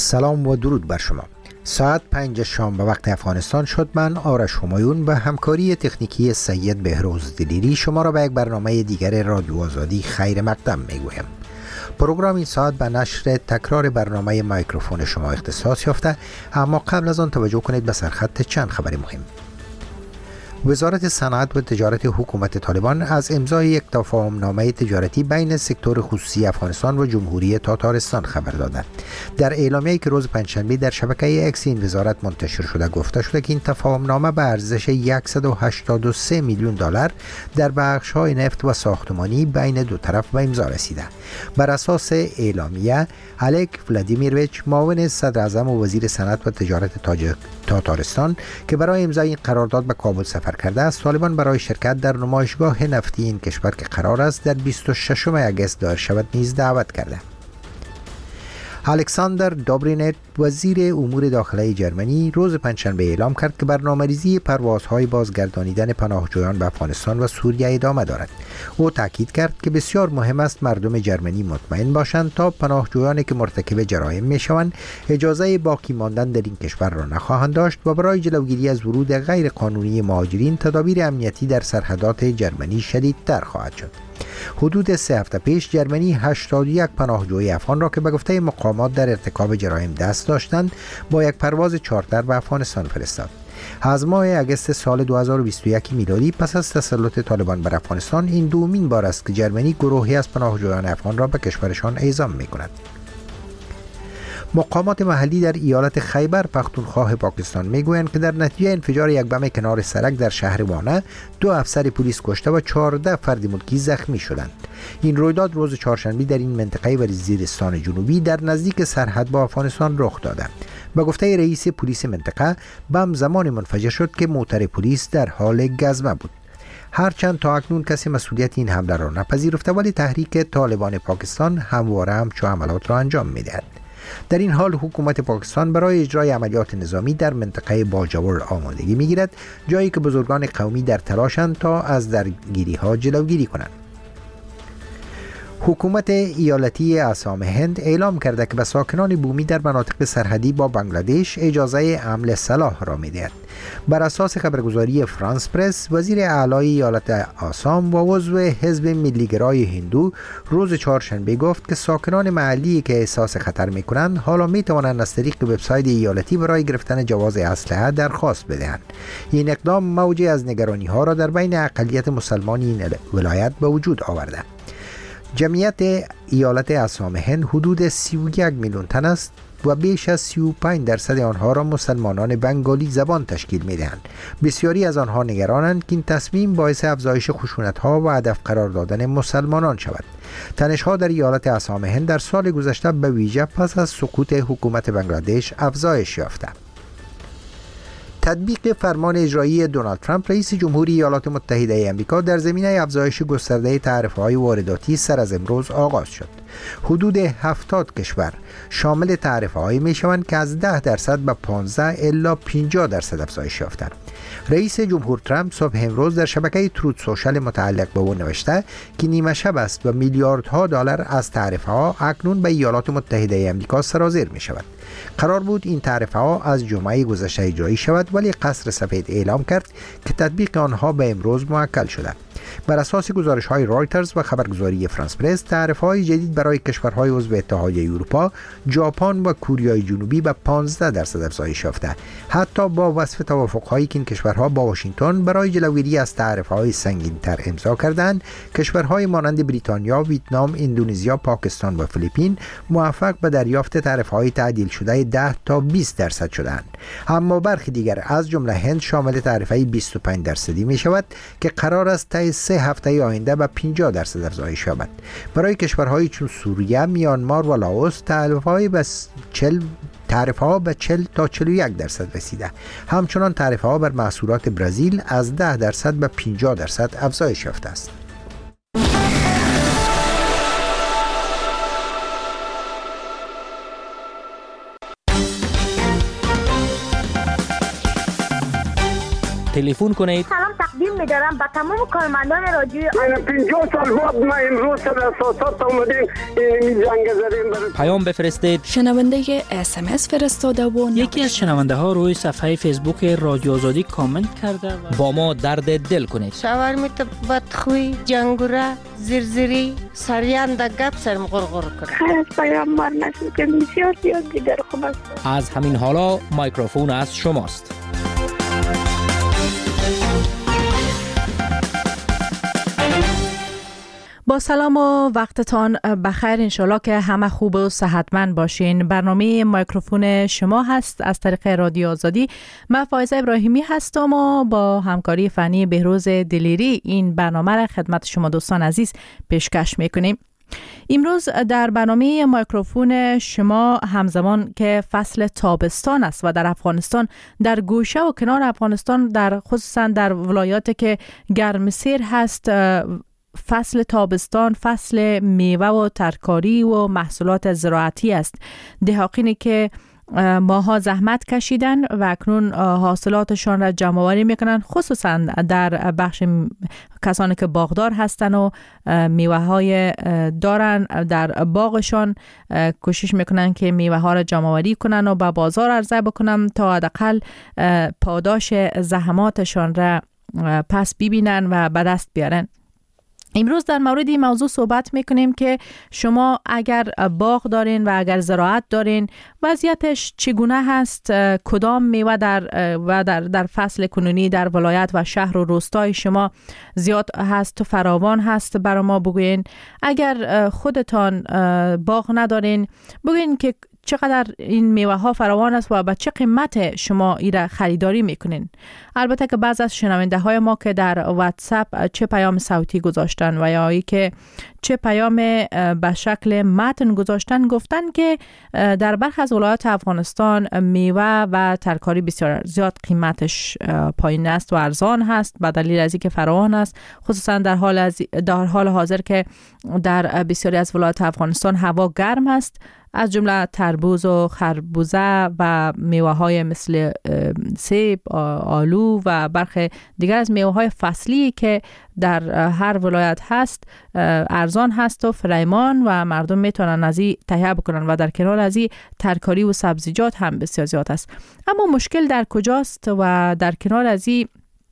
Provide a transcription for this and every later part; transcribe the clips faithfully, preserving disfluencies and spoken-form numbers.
سلام و درود بر شما. ساعت پنج شام به وقت افغانستان شد. من آرش همایون به همکاری تکنیکی سید بهروز دلیری شما را به یک برنامه دیگر رادیو آزادی خیر مقدم میگویم. پروگرام این ساعت به نشر تکرار برنامه میکروفون شما اختصاص یافته، اما قبل از آن توجه کنید به سرخط چند خبر مهم. وزارت صنعت و تجارت حکومت طالبان از امضای یک تفاهم‌نامه تجارتی بین سکتور خصوصی افغانستان و جمهوری تاتارستان خبر داده. در اعلامیه‌ای که روز پنجشنبه در شبکه اکس این وزارت منتشر شده گفته شده که این تفاهم‌نامه به ارزش صد و هشتاد و سه میلیون دلار در بخش‌های نفت و ساختمانی بین دو طرف به امضا رسیده. بر اساس اعلامیه، الک ولادیمیرویچ، معاون صدر اعظم و وزیر صنعت و تجارت تاجیک تاتارستان که برای امضای این قرارداد به کابل سفر کرده است، طالبان برای شرکت در نمایشگاه نفتی این کشور که قرار است در بیست و ششم اگست دایر شود نیز دعوت کرده. الکساندر دابرینت، وزیر امور داخلی جرمنی، روز پنجشنبه اعلام کرد که برنامه‌ریزی پروازهای بازگردانیدن پناهجویان به افغانستان و سوریه ادامه دارد. او تاکید کرد که بسیار مهم است مردم جرمنی مطمئن باشند تا پناهجویانی که مرتکب جرایم میشوند اجازه باقی ماندن در این کشور را نخواهند داشت و برای جلوگیری از ورود غیر قانونی مهاجرین تدابیر امنیتی در سرحدات جرمنی شدیدتر خواهد شد. حدود سه هفته پیش جرمنی هشتاد و یک پناهجوی افغان را که به گفته مقامات در ارتکاب جرایم دست داشتند با یک پرواز چارتر به افغانستان فرستاد. از ماه اگست سال دو هزار و بیست و یک میلادی پس از تسلط طالبان بر افغانستان این دومین بار است که جرمنی گروهی از پناهجویان افغان را به کشورشان اعزام می‌کند. مقامات محلی در ایالت خیبر پختونخوا پاکستان میگویند که در نتیجه انفجار یک بم کنار سرک در شهر وانه دو افسر پلیس کشته و چهارده فرد ملکی زخمی شدند. این رویداد روز چهارشنبه در این منطقه وزیرستان جنوبی در نزدیک سرحد با افغانستان رخ داده. به گفته رئیس پلیس منطقه، بم زمان منفجر شد که موتر پلیس در حال گزمه بود. هرچند تا اکنون کسی مسئولیت این حمله را نپذیرفته، ولی تحریک طالبان پاکستان همواره همچو عملات را انجام می‌دهد. در این حال حکومت پاکستان برای اجرای عملیات نظامی در منطقه باجوړ آمادگی می‌گیرد، جایی که بزرگان قومی در تلاشند تا از درگیری‌ها جلوگیری کنند. حکومت ایالتی آسام هند اعلام کرده که به ساکنان بومی در مناطق سرحدی با بنگلادش اجازه حمل سلاح را می‌دهد. بر اساس خبرگزاری فرانس پرس، وزیر اعلی ایالت آسام و عضو حزب ملیگرای هندو روز چهارشنبه گفت که ساکنان محلی که احساس خطر می‌کنند حالا می‌توانند از طریق وبسایت ایالتی برای گرفتن جواز اسلحه درخواست بدهند. این اقدام موجی از نگرانی‌ها را در بین اقلیت مسلمان این ولایت به وجود آورده. جمعیت ایالت آسام هند حدود سی و یک میلیون تن است و بیش از سی و پنج درصد آنها را مسلمانان بنگالی زبان تشکیل می‌دهند. بسیاری از آنها نگرانند که این تصمیم باعث افزایش خشونت‌ها و هدف قرار دادن مسلمانان شود. تنش‌ها در ایالت آسام هند در سال گذشته به ویژه پس از سقوط حکومت بنگلادش افزایش یافته. تطبیق فرمان اجرایی دونالد ترامپ رئیس جمهوری ایالات متحده آمریکا در زمینه افزایش گسترده تعرفه‌های وارداتی سر از امروز آغاز شد. حدود هفتاد کشور شامل تعرفه‌هایی می‌شوند که از ده درصد به پانزده الی پنجاه درصد افزایش یافتند. رئیس جمهور ترامپ صبح امروز در شبکه تروت سوشال متعلق به او نوشته که نیمه شب است و میلیاردها دلار از تعرفه‌ها اکنون به ایالات متحده آمریکا سرازیر می‌شود. قرار بود این تعرفه‌ها از جمعه گذشته اجرایی شود، ولی قصر سفید اعلام کرد که تطبیق آنها به امروز موکل شده. بر اساس گزارش‌های رایترز و خبرگزاری فرانس پرس، تعرفه‌های جدید برای کشورهای عضو اتحادیه اروپا، ژاپن و کوریای جنوبی به پانزده درصد افزایش یافته، حتی با وصف توافق‌هایی که این کشورها با واشنگتن برای جلوگیری از تعرفه‌های سنگین‌تر امضا کردند. کشورهای مانند بریتانیا، ویتنام، اندونزیا، پاکستان و فیلیپین موفق به دریافت تعرفه‌های تعدیل شده ده تا بیست درصد شدند. اما برخی دیگر از جمله هند شامل تعرفه بیست و پنج درصدی می شود که قرار است تا سه هفته آینده به پنجاه درصد افزایش یابد. برای کشورهایی چون سوریه، میانمار و لاوس تعرفه‌های به چهل تعرفه‌ها به چهل تا چهل و یک درصد رسیده. همچنان تعرفه‌ها بر محصولات برزیل از ده درصد به پنجاه درصد افزایش یافته است. تلفن کنید سلام تقدیم می‌دارم به تمام کارمندان رادیو. پنجاه سال بعد ما امروز در اساسات اومدیم این جنگ زدیم. پیام بفرستید. شنونده اس ام اس فرستاده و یکی از شنونده ها روی صفحه فیسبوک رادیو آزادی کامنت کرده و با ما درد دل کنید. شاورمیت بدخوی، جنگوره، زرزری، سریان در گپ سرم غرغر کنه. خیلی از پیام مار نشد که بسیار زیاد دیگر خوب است. از همین حالا مایکروفون از شماست. با سلام و وقتتان بخیر، انشالله که همه خوب و صحتمند باشین. برنامه مایکروفون شما هست از طریق رادیو آزادی. من فائزه ابراهیمی هستم و با همکاری فنی بهروز دلیری این برنامه را خدمت شما دوستان عزیز پیشکش میکنیم. امروز در برنامه مایکروفون شما همزمان که فصل تابستان است و در افغانستان در گوشه و کنار افغانستان در خصوصا در ولایاتی که گرمسیر هست فصل تابستان فصل میوه و ترکاری و محصولات زراعتی است. دهقانی که ماها زحمت کشیدن و اکنون حاصلاتشان را جمع آوری میکنن، خصوصا در بخش کسانی که باغدار هستن و میوه های دارن در باغشان کوشش میکنن که میوه ها را جمع آوری کنن و به بازار عرضه بکنن تا حداقل پاداش زحماتشان را پس ببینن و به دست بیارن. امروز در مورد این موضوع صحبت میکنیم که شما اگر باغ دارین و اگر زراعت دارین وضعیتش چگونه هست، کدام میوه در و در در فصل کنونی در ولایت و شهر و روستای شما زیاد هست و فراوان هست برای ما بگوین. اگر خودتان باغ ندارین بگوین که چقدر این میوه ها فراوان است و به چه قیمت شما ایره خریداری میکنین. البته که بعض از شنونده های ما که در واتساپ چه پیام صوتی گذاشتن و یا ای که چه پیام به شکل متن گذاشتن گفتن که در برخی از ولایات افغانستان میوه و ترکاری بسیار زیاد قیمتش پایین است و ارزان هست به دلیل از اینکه فراوان است، خصوصا در حال از در حال حاضر که در بسیاری از ولایات افغانستان هوا گرم است، از جمله تربوز و خربوزه و میوه های مثل سیب، آلو و برخی دیگر از میوه های فصلی که در هر ولایت هست ارزان هست و فریمان و مردم میتونن از این تهیه بکنن و در کنار از این ترکاری و سبزیجات هم بسیار زیاد است. اما مشکل در کجاست؟ و در کنار از این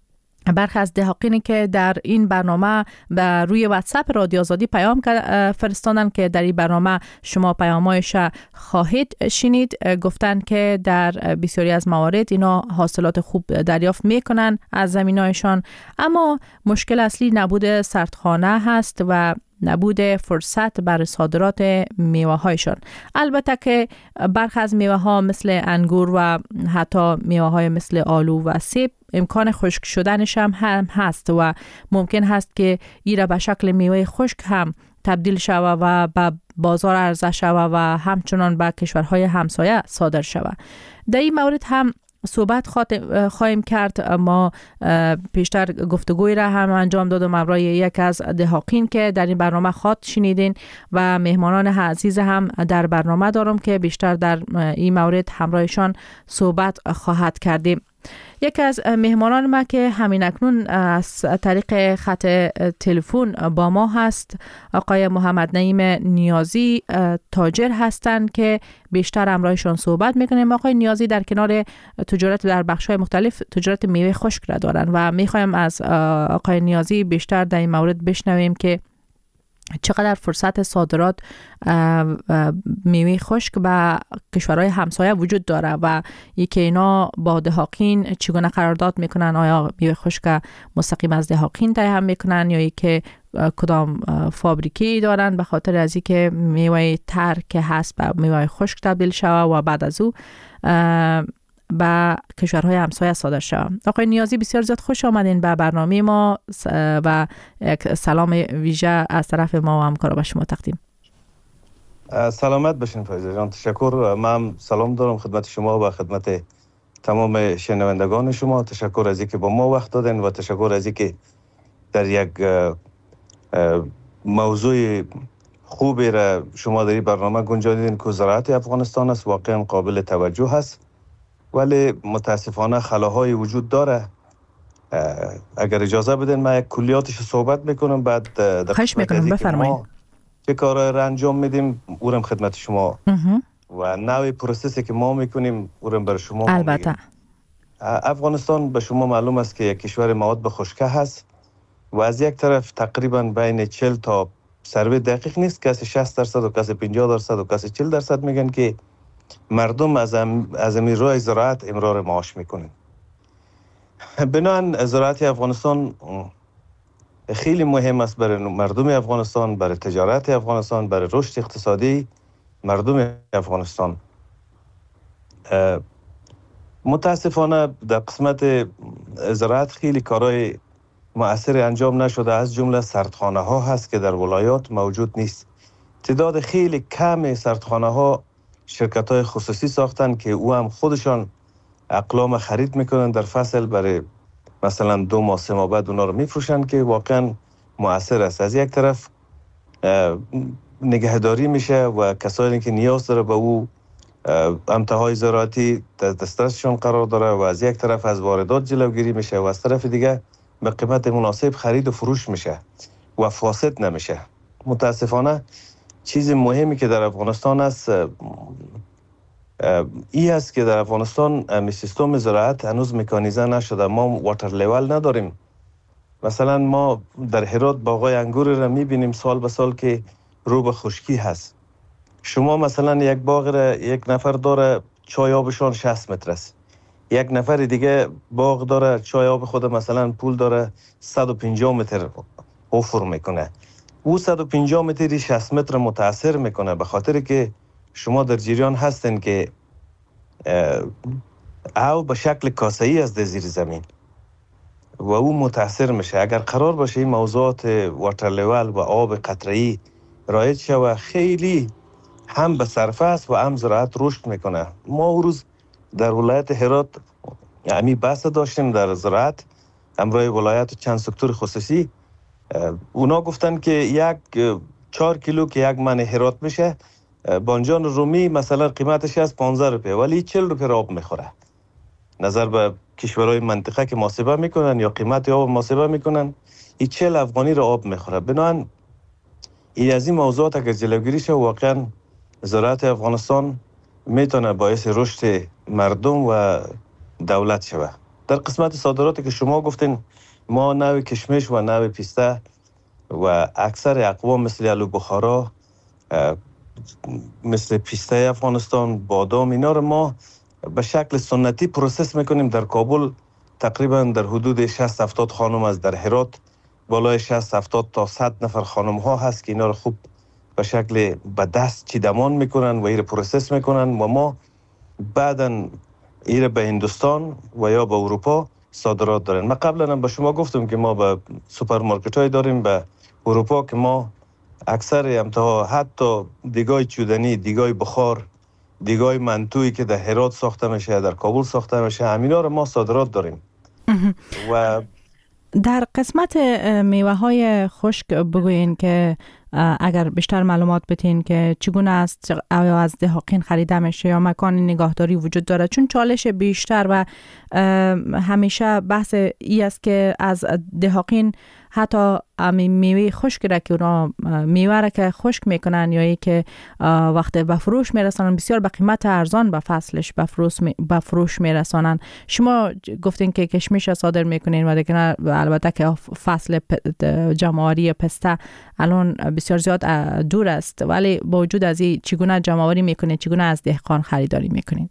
برخی از دهقانی که در این برنامه به روی واتساپ رادیو آزادی پیام فرستادن که در این برنامه شما پیامایش خواهید شنید، گفتن که در بسیاری از موارد اینا حاصلات خوب دریافت میکنن از زمینایشان، اما مشکل اصلی نبود سردخانه هست و نبود فرصت برای صادرات میوه هایشان. البته که برخی از میوه ها مثل انگور و حتی میوه های مثل آلو و سیب امکان خشک شدنش هم, هم هست و ممکن هست که ایره به شکل میوه خشک هم تبدیل شود و به بازار عرضه شود و همچنان به کشورهای همسایه صادر شود. در این مورد هم صحبت خواهیم کرد. ما پیشتر گفتگوی را هم انجام دادم برای یک از دهقان که در این برنامه خواهد شنیدین و مهمانان عزیز هم در برنامه دارم که بیشتر در این مورد همراهشان صحبت خواهد کردیم. یکی از مهمانان ما که همین اکنون از طریق خط تلفن با ما هست آقای محمد نعیم نیازی تاجر هستند که بیشتر همراهشان صحبت میکنیم. آقای نیازی در کنار تجارت در بخش‌های مختلف تجارت میوه خشک را دارند و میخوایم از آقای نیازی بیشتر در این مورد بشنویم که چقدر فرصت صادرات میوه خشک به کشورهای همسایه وجود داره و یکی اینا با دهقان چگونه قرارداد میکنن، آیا میوه خشک مستقیم از دهقان تهیه میکنن یا یکی کدام فابریکی دارن به خاطر از اینکه میوه تر که هست به میوه خشک تبدیل شود و بعد از او به کشورهای همسایه صادر شود. آقای نیازی بسیار زیاد خوش آمدین به برنامه ما و یک سلام ویژه از طرف ما و همکارا به شما تقدیم. سلامت باشین فایزه جان، تشکر. من سلام دارم خدمت شما و خدمت تمام شنوندگان شما. تشکر از اینکه با ما وقت دادن و تشکر از اینکه در یک موضوع خوبی را شما در این برنامه گنجانیدین که زراعت افغانستان است. واقعا قابل توجه است ولی متاسفانه خلاهای وجود داره اگر اجازه بدین من یک کلیاتش صحبت میکنم، بعد در خواهش میکنم بفرمایید. چه کارهای را انجام میدیم اورم خدمت شما و نوع پروسسی که ما میکنیم اورم بر شما البته میگیم. افغانستان به شما معلوم است که یک کشور مواد به خشکه هست و از یک طرف تقریبا بین چهل تا سروی دقیق نیست، کسی شصت درصد و کسی پنجاه درصد و کسی چهل درصد میگن که مردم از ام از امیر راه زراعت امرار معاش میکنن. بنابراین زراعت افغانستان خیلی مهم است برای مردم افغانستان، برای تجارت افغانستان، برای رشد اقتصادی مردم افغانستان. متاسفانه در قسمت زراعت خیلی کارهای مؤثر انجام نشده، از جمله سردخانه ها هست که در ولایات موجود نیست. تعداد خیلی کم سردخانه ها شرکت های خصوصی ساختن که او هم خودشان اقلام خرید میکنن در فصل، برای مثلا دو ماه سه ماه بعد اونا رو میفروشن که واقعا مؤثر است. از یک طرف نگهداری میشه و کسانی که نیاز داره به او امتهای زراعتی دسترسشون قرار داره و از یک طرف از واردات جلوگیری میشه و از طرف دیگه به قیمت مناسب خرید و فروش میشه و فاسد نمیشه. متاسفانه چیز مهمی که در افغانستان است ای است که در افغانستان می سیستم زراعت هنوز مکانیزه نشده. ما واتر لیول نداریم. مثلا ما در هرات باغای انگور را میبینیم سال به سال که رو به خشکی هست. شما مثلا یک باغ را یک نفر داره چای آبشان شصت متر است، یک نفر دیگه باغ داره چای آب خود مثلا پول داره صد و پنجاه متر حفر میکنه. او صد و پنجاه متری شصت متر متاثر میکنه، به خاطر که شما در جریان هستن که او به شکل کاسه‌ای از زیر زمین و او متاثر میشه. اگر قرار باشه این موضوعات واتر لیول و آب قطره‌ای رایج شود خیلی هم به صرفه است و هم زراعت رشد میکنه. ما اون روز در ولایت هرات یعنی بحث داشتیم در زراعت همراه ولایت و چند سکتور خصوصی. اونا گفتن که یک چهار کیلو که یک من هرات میشه بانجان رومی مثلا قیمتش از پانزده روپیه ولی چهل روپیه آب میخوره. نظر به کشورهای منطقه که محاسبه میکنن یا قیمت آب محاسبه میکنن این چهل افغانی را آب میخوره. بنابراین این از این موضوعات اگر جلوگیری شه واقعا زراعت افغانستان میتونه باعث رشد مردم و دولت شود. در قسمت صادراتی که شما گفتین ما نوع کشمش و نوع پیسته و اکثر اقوام مثل آلو بخارا مثل پیسته افغانستان، بادام، اینا رو ما به شکل سنتی پروسس میکنیم در کابل. تقریبا در حدود شصت هفتاد خانم از در هرات بالای شصت هفتاد تا صد نفر خانم ها هست که اینا رو خوب به شکل به دست چیدمان میکنن و این رو پروسس میکنن و ما بعداً این رو به هندوستان و یا به اروپا صادرات داریم. من قبلا هم به شما گفتم که ما به سوپرمارکت های داریم به اروپا که ما اکثر امتها حتی دیگای چودنی، دیگای بخار، دیگای منتویی که در هرات ساخته میشه در کابل ساخته میشه همینا رو ما صادرات داریم. و در قسمت میوه های خشک بگوین که اگر بیشتر معلومات بتین که چگونه است، آیا از دهاقین خریده میشه یا مکان نگهداری وجود داره؟ چون چالش بیشتر و همیشه بحث ای است که از دهاقین حتی میوه خشک را که اونا میوه را که خشک میکنن یا ای که وقت به فروش میرسانن بسیار به قیمت ارزان به فصلش به فروش به فروش میرسانن. شما گفتین که کشمش صادر میکنین و دیگه البته که فصل جمع‌آوری پسته الان بسیار زیاد دور است، ولی با وجود از این چگونه جمع‌آوری میکنین، چگونه از دهقان خریداری میکنین؟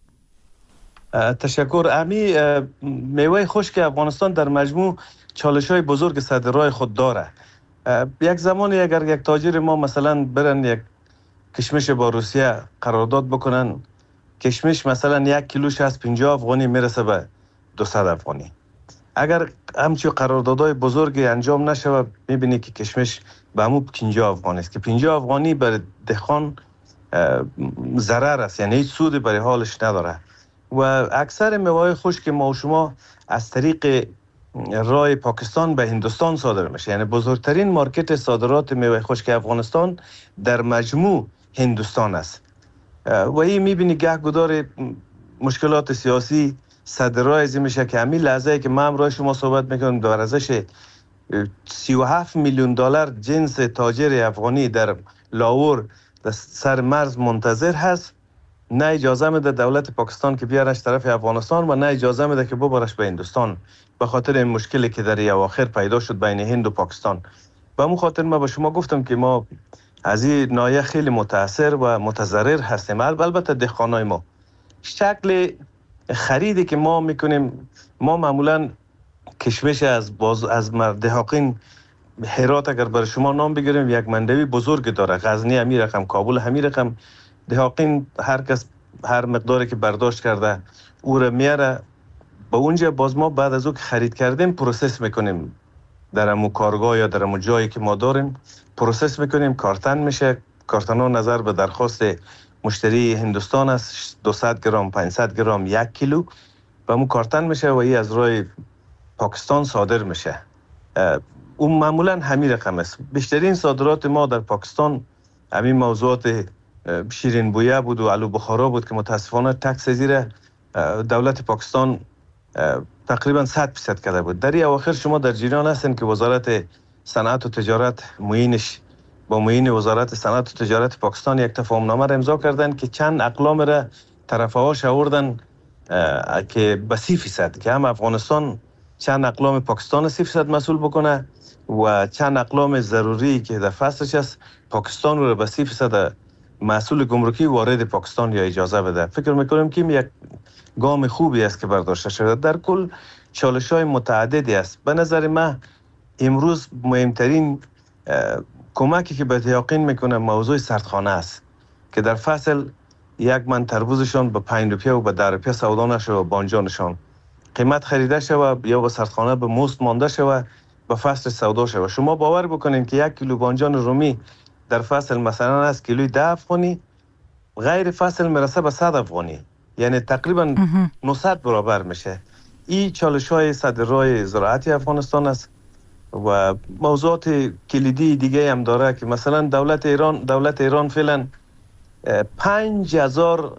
تشکر. امی میوه خشک افغانستان در مجموع چالش‌های بزرگ سر راه خود داره. یک زمانی اگر یک تاجر ما مثلا برن یک کشمش با روسیه قرارداد بکنن، کشمش مثلا یک کیلوش از پنجاه افغانی میرسه به دویست افغانی. اگر همچین قراردادهای بزرگی انجام نشه میبینی که کشمش به همون پنجاه افغانی است که پنجاه افغانی برای دهقان ضرر است، یعنی هیچ سودی برای حالش نداره. و اکثر میوه خشک ما و شما از طریق راه پاکستان به هندوستان صادر میشه، یعنی بزرگترین مارکت صادرات میوه خشک افغانستان در مجموع هندوستان است. و این میبینی گهگدار مشکلات سیاسی صدرای ازی میشه که همین لحظه که ما امروز شما صحبت میکنیم در ارزش سی و هفت میلیون دلار جنس تاجر افغانی در لاهور در سر مرز منتظر هست، نه اجازه میده دولت پاکستان که بیارش طرف افغانستان و نه اجازه میده که ببرش به هندوستان به خاطر این مشکلی که در اواخر پیدا شد بین هند و پاکستان. به همون خاطر ما به شما گفتم که ما از این ناحیه خیلی متاثر و متضرر هستیم. البته دهقانای ما شکل خریدی که ما میکنیم، ما معمولا کشمش از باز از دهاقین هرات اگر برای شما نام بگیریم یک مندوی بزرگ داره، غزنی همین رقم، کابل همین رقم. دهاقین هر کس هر مقداری که برداشت کرده او را میاره با اونجا، باز ما بعد از او که خرید کردیم پروسس میکنیم در امو کارگاه یا در امو جایی که ما داریم، پروسس میکنیم، کارتن میشه. کارتن ها نظر به درخواست مشتری هندوستان است، دویست گرم، پانصد گرم، یک کیلو و امو کارتن میشه و ای از روی پاکستان صادر میشه. اون معمولا همین رقم است. بیشترین صادرات ما در پاکستان همین موضوعات شیرین بویه بود و آلو بخارا بود که متاسفانه تکس زیر دولت پاکستان تقریبا صد درصد کرده بود. در این اواخر شما در جریان هستین که وزارت صنعت و تجارت معینش با معین وزارت صنعت و تجارت پاکستان یک تفاهم نامه را امضا کردن که چند اقلام را طرفه‌هاش آوردن که به سی فیصد که هم افغانستان چند اقلام پاکستان سی فیصد مسئول بکنه و چند اقلام ضروری که در فصلش است پاکستان رو به سی فیصد مسئول گمرکی وارد پاکستان یا اجازه بده. فکر میکنم که یک گام خوبی است که برداشته شده. در کل چالش‌های متعددی است. به نظر من امروز مهمترین کمکی که به دهاقین میکنه موضوع سردخانه است که در فصل یک من تربوزشان به پنج روپیه و به ده روپیه سودا نشه و بانجانشان قیمت خریده شوه یا به سردخانه به مست مانده شوه به فصل سودا شوه. شما باور بکنین که یک کیلو بانجان رومی در فصل مثلا از کیلوی ده افغانی، غیر فصل میرسه به صد افغانی، یعنی تقریبا نهصد برابر میشه. این چالش های صدرای زراعتی افغانستان است و موضوعات کلیدی دیگه هم داره که مثلا دولت ایران دولت ایران فعلا پنج هزار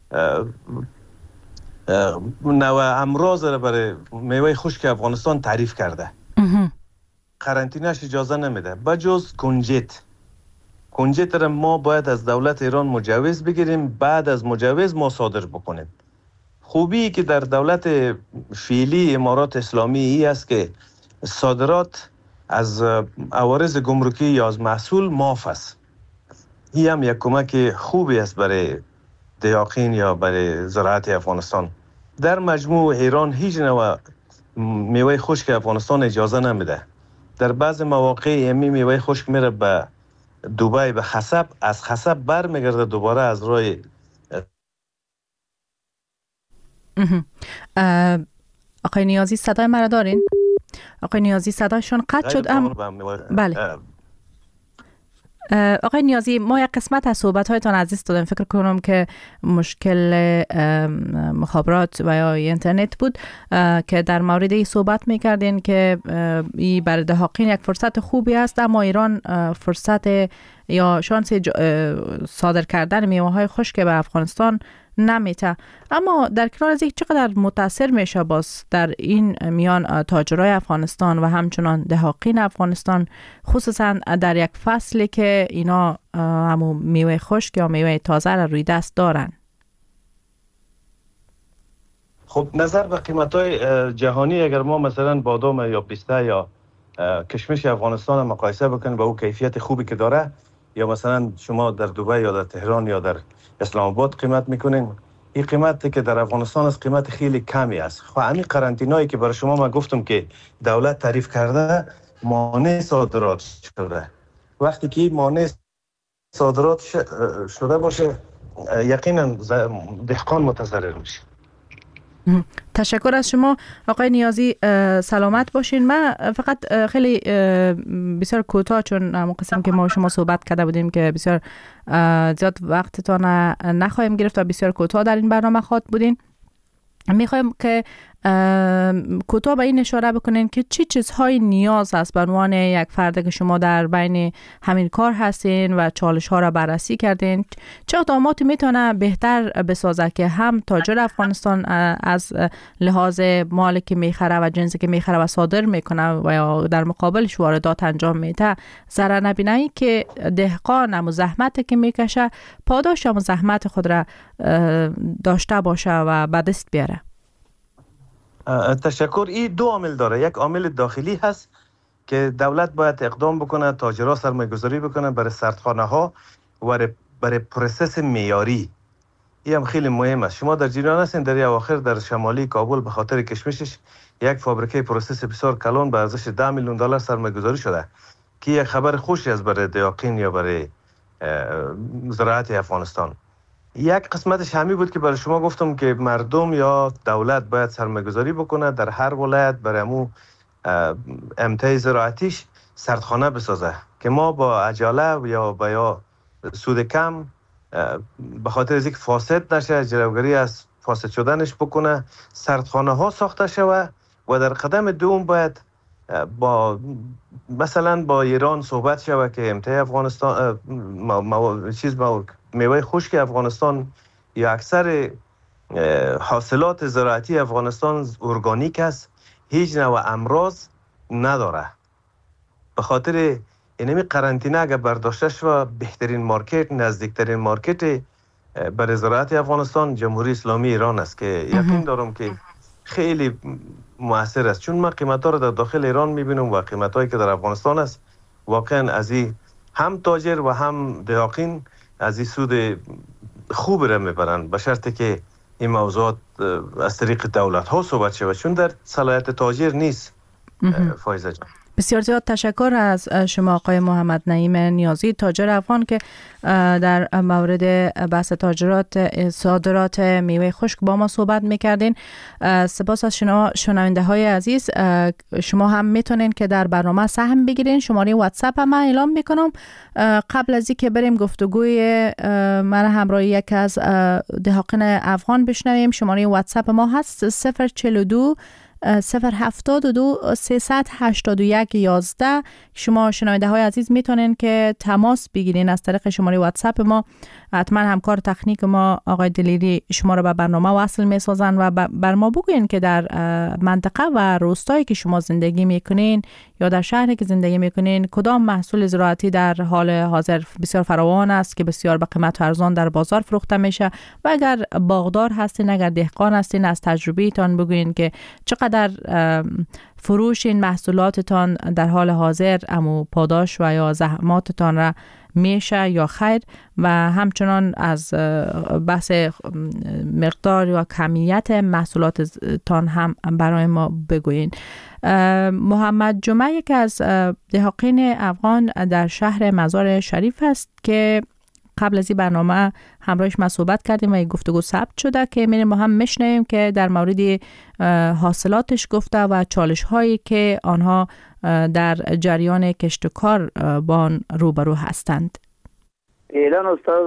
نوع امراض را برای میوه خشک افغانستان تعریف کرده. قرنطینه‌اش اجازه نمیده بجز کنجد. کنجد را ما باید از دولت ایران مجوز بگیریم، بعد از مجوز ما صادر بکنیم. خوبی که در دولت فعلی امارات اسلامی ای است که صادرات از عوارض گمرکی یا از محصول معاف است. این هم یک کمک خوبی است برای دهاقین یا برای زراعت افغانستان. در مجموع ایران هیچ نوع میوه خشک افغانستان اجازه نمیده. در بعض مواقع امی میوه خشک میره به دبی به خصب، از خصب بر میگرده دوباره از روی آقای نیازی صدای مرا دارین؟ آقای نیازی صدایشون قطع شد. ام... بله آقای نیازی، ما یک قسمت از صحبت‌هایتان از دست دادیم. فکر کنم که مشکل مخابرات و یا اینترنت بود که در مورد این صحبت می‌کردین که این برای دهاقین یک فرصت خوبی است، اما ایران فرصت یا شانس صادر کردن میوه‌های خشک به افغانستان نمیته. اما در کنار از این چقدر متاثر میشه باز در این میان تاجرای افغانستان و همچنان دهاقین افغانستان، خصوصا در یک فصلی که اینا همون میوه خشک یا میوه تازه را روی دست دارن؟ خب نظر به قیمت‌های جهانی اگر ما مثلا بادام یا پیسته یا کشمش افغانستان مقایسه بکنیم با او کیفیت خوبی که داره، یا مثلا شما در دبی یا در تهران یا در اسلام آباد قیمت میکنین، این قیمتی که در افغانستان است قیمت خیلی کمی است. خب همین قرنطینه‌ای که برای شما ما گفتم که دولت تعریف کرده مانع صادرات شده، وقتی که مانع صادرات شده باشه یقینا دهقان متضرر میشه. تشکر از شما آقای نیازی، سلامت باشین. من فقط خیلی بسیار کوتاه، چون همون قسم که ما شما صحبت کرده بودیم که بسیار زیاد وقتتان نخواهیم گرفت و بسیار کوتاه در این برنامه خواهد بودین، میخوایم که کوتاه به این اشاره بکنین که چی چیزهای نیاز است به عنوان یک فرد که شما در بین همین کار هستین و چالش ها را بررسی کردین، چه اقداماتی میتونه بهتر بسازه که هم تاجر افغانستان از لحاظ مالی که میخره و جنسی که میخره و صادر میکنه و یا در مقابلش واردات انجام میده ضرر نبینه، که دهقان هم زحمت که میکشه پاداش هم زحمت خود را داشته باشه و به دست بیاره؟ تشکر. این دو عامل داره. یک عامل داخلی هست که دولت باید اقدام بکنه، تاجرها سرمایه‌گذاری بکنه برای سردخانه ها و برای پروسس معیاری. این هم خیلی مهم است. شما در جریان هستین در اواخر در شمالی کابل به خاطر کشمکش یک فابریکه پروسس بسیار کلان به ارزش ده میلیون دلار سرمایه‌گذاری شده که یک خبر خوشی است برای دیاقین یا برای زراعت افغانستان. یک قسمتش همی بود که برای شما گفتم که مردم یا دولت باید سرمایه‌گذاری بکنه در هر ولایت برای امو امتیاز زراعتیش سردخانه بسازه که ما با عجله یا با یا سود کم به خاطر از اینکه فاسد نشه جلوگیری از فاسد شدنش بکنه سردخانه ها ساخته شوه. و در قدم دوم باید با مثلا با ایران صحبت شوه که امتیاز افغانستان ما، ما، چیز ما میوه خشک افغانستان یا اکثر حاصلات زراعتی افغانستان ارگانیک است، هیچ نوع امراض نداره. به خاطر اینمی قرنطینه اگر برداشته شود بهترین مارکت، نزدیکترین مارکت برای زراعت افغانستان جمهوری اسلامی ایران است که یقین دارم که خیلی مؤثر است، چون من قیمت‌ها رو در داخل ایران می‌بینم و قیمت‌هایی که در افغانستان است واقعا از این هم تاجر و هم دیاقین از این سود خوب را میبرن، به شرطی که این موضوعات از طریق دولت ها صحبت شود، چون در صلاحیت تاجر نیست. فایزه جان بسیار زیاد تشکر از شما آقای محمد نعیم نیازی، تاجر افغان، که در مورد بحث تاجرات صادرات میوه خشک با ما صحبت میکردین. سپاس از شما شنونده های عزیز. شما هم میتونین که در برنامه سهم بگیرین. شماره واتساپ هم اعلام میکنم. قبل از اینکه بریم گفتگوی من همراه یک از دهقان افغان بشنویم، شماره واتساپ ما هست صفر چهل و دو صفر هفتاد و دو سیصد هشتاد و یک یازده. شما شنونده های عزیز میتونین که تماس بگیرین از طریق شماره واتساپ ما. حتما همکار تکنیک ما آقای دلیری شما رو به برنامه وصل میسازن و بر ما بگوین که در منطقه و روستایی که شما زندگی میکنین یا در شهری که زندگی میکنین کدام محصول زراعتی در حال حاضر بسیار فراوان است که بسیار به قیمت ارزان در بازار فروخته میشه، و اگر باغدار هستین، اگر دهقان هستین، از تجربه‌تان بگوین که چقدر فروش این محصولاتتان در حال حاضر امو پاداش و یا زحماتتان را میشه یا خیر، و همچنان از بحث مقدار و کمیت محصولاتتان هم برای ما بگوین. محمد جمعه یک از دهقان افغان در شهر مزار شریف است که قبل از این برنامه همراهش ما صحبت کردیم و گفتگو ثبت شده که میریم ما هم میشنویم که در مورد حاصلاتش گفته و چالش هایی که آنها در جریان کشت و کار با آن روبرو هستند. پیلان استاد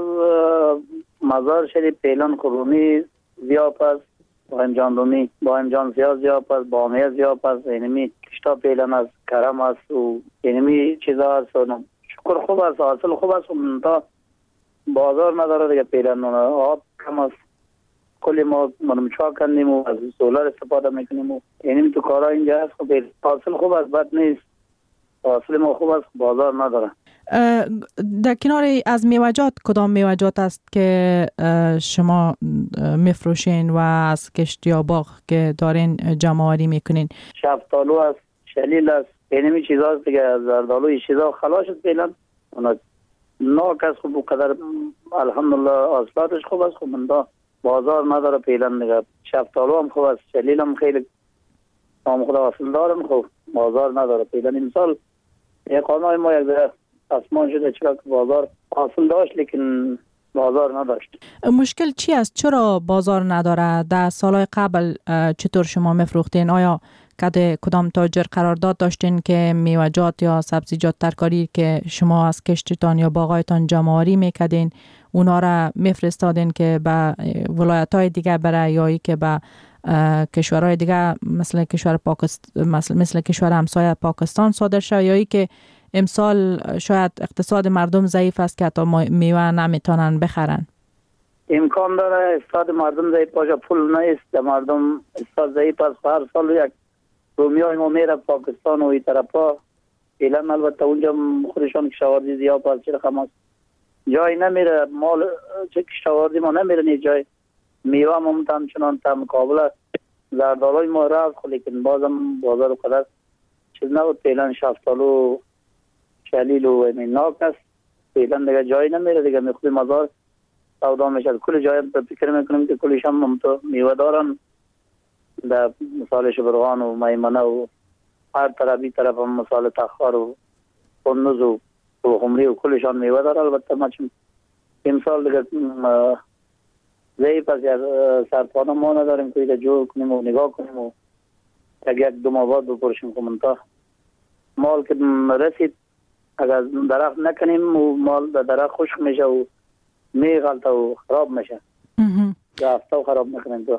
مزار شریف پیلان خرومی زیاب است، با امجان دومی با امجان زیاد زیاب است، با امیه زیاب است، اینمی کشتا پیلان است، کرم است و اینمی چیزا است. شکر خوب است، حاصل خوب است، تا بازار نداره دیگه. پیلان آب کم است، کلی ما منمچا کندیم و از سولار استفاده میکنیم و اینمی تو کارا اینجا هست. خب حاصل خوب است، بد نیست، حاصل ما خوب است، بازار نداره. در کنار از میوجات کدام میوجات است که شما میفروشین و از کشت یا باغ که دارین جمع آوری میکنین؟ شفتالو است، شلیل است، اینمی چیزا است دیگه. زردالو این چیزا خلاص شد پیلان. اونا ناک است، خوب قدر الحمدلله حاصلاتش خوب است، خب من دا بازار نداره پیلان دیگه. شفتالو هم خوب است، شلیل هم خیلی نام خدا حاصل دارم، خب بازار نداره پیلان. امسال یک قانون ما یک ده اسمان شده چرا که بازار حاصل داشت لیکن بازار نداشت. مشکل چی است؟ چرا بازار نداره؟ در سالهای قبل چطور شما میفروختین؟ آیا کده کدام تاجر قرارداد داشتین که میوجات یا سبزیجات ترکاری که شما از کشتتان یا باغایتان جمع‌آوری میکردین اونا را میفرستادین که به ولایت‌های دیگه برای یا ای که به کشورهای دیگه مثل کشور پاکستان مثل مثل کشور همسایه پاکستان صادر شود، یا ای که امسال شاید اقتصاد مردم ضعیف است که حتی میوه نمیتونن بخرن؟ امکان داره اقتصاد مردم ضعیف باشه، پول نیست، مردم اقتصاد ضعیف است. هر سال یک رومیای ما میره پاکستان و این طرفا، فعلا البته اونجا خودشان کشاورزی زیاد است، چه رقم است جای نمیره، مال چه کشاورزی ما نمیره نی جای. میوه ما همچنان تا مقابل زردالای ما رفت، لیکن بازم بازار قدر چیز نبود. فعلا شفتالو شلیل و ناک است، فعلا دیگه جای نمیره دیگه. میخوری مزار سودا میشه، کل جای فکر میکنیم که کلش هم میوه دارن، در مثال شبرغان و میمنه و هر طرف بی طرف هم مثال تخار و قندوز و خمری و کلشان میوه داره. البته ما چون امسال دیگه ضعیف از سرطانه ما نداریم که ایده جور کنیم و نگاه کنیم و یک یک دو ماه بعد بپرشیم که منطقه مال که رسید اگر درخت نکنیم و مال درخت خشک میشه و میغلطه و خراب میشه، در هفته و خراب نکنیم. تو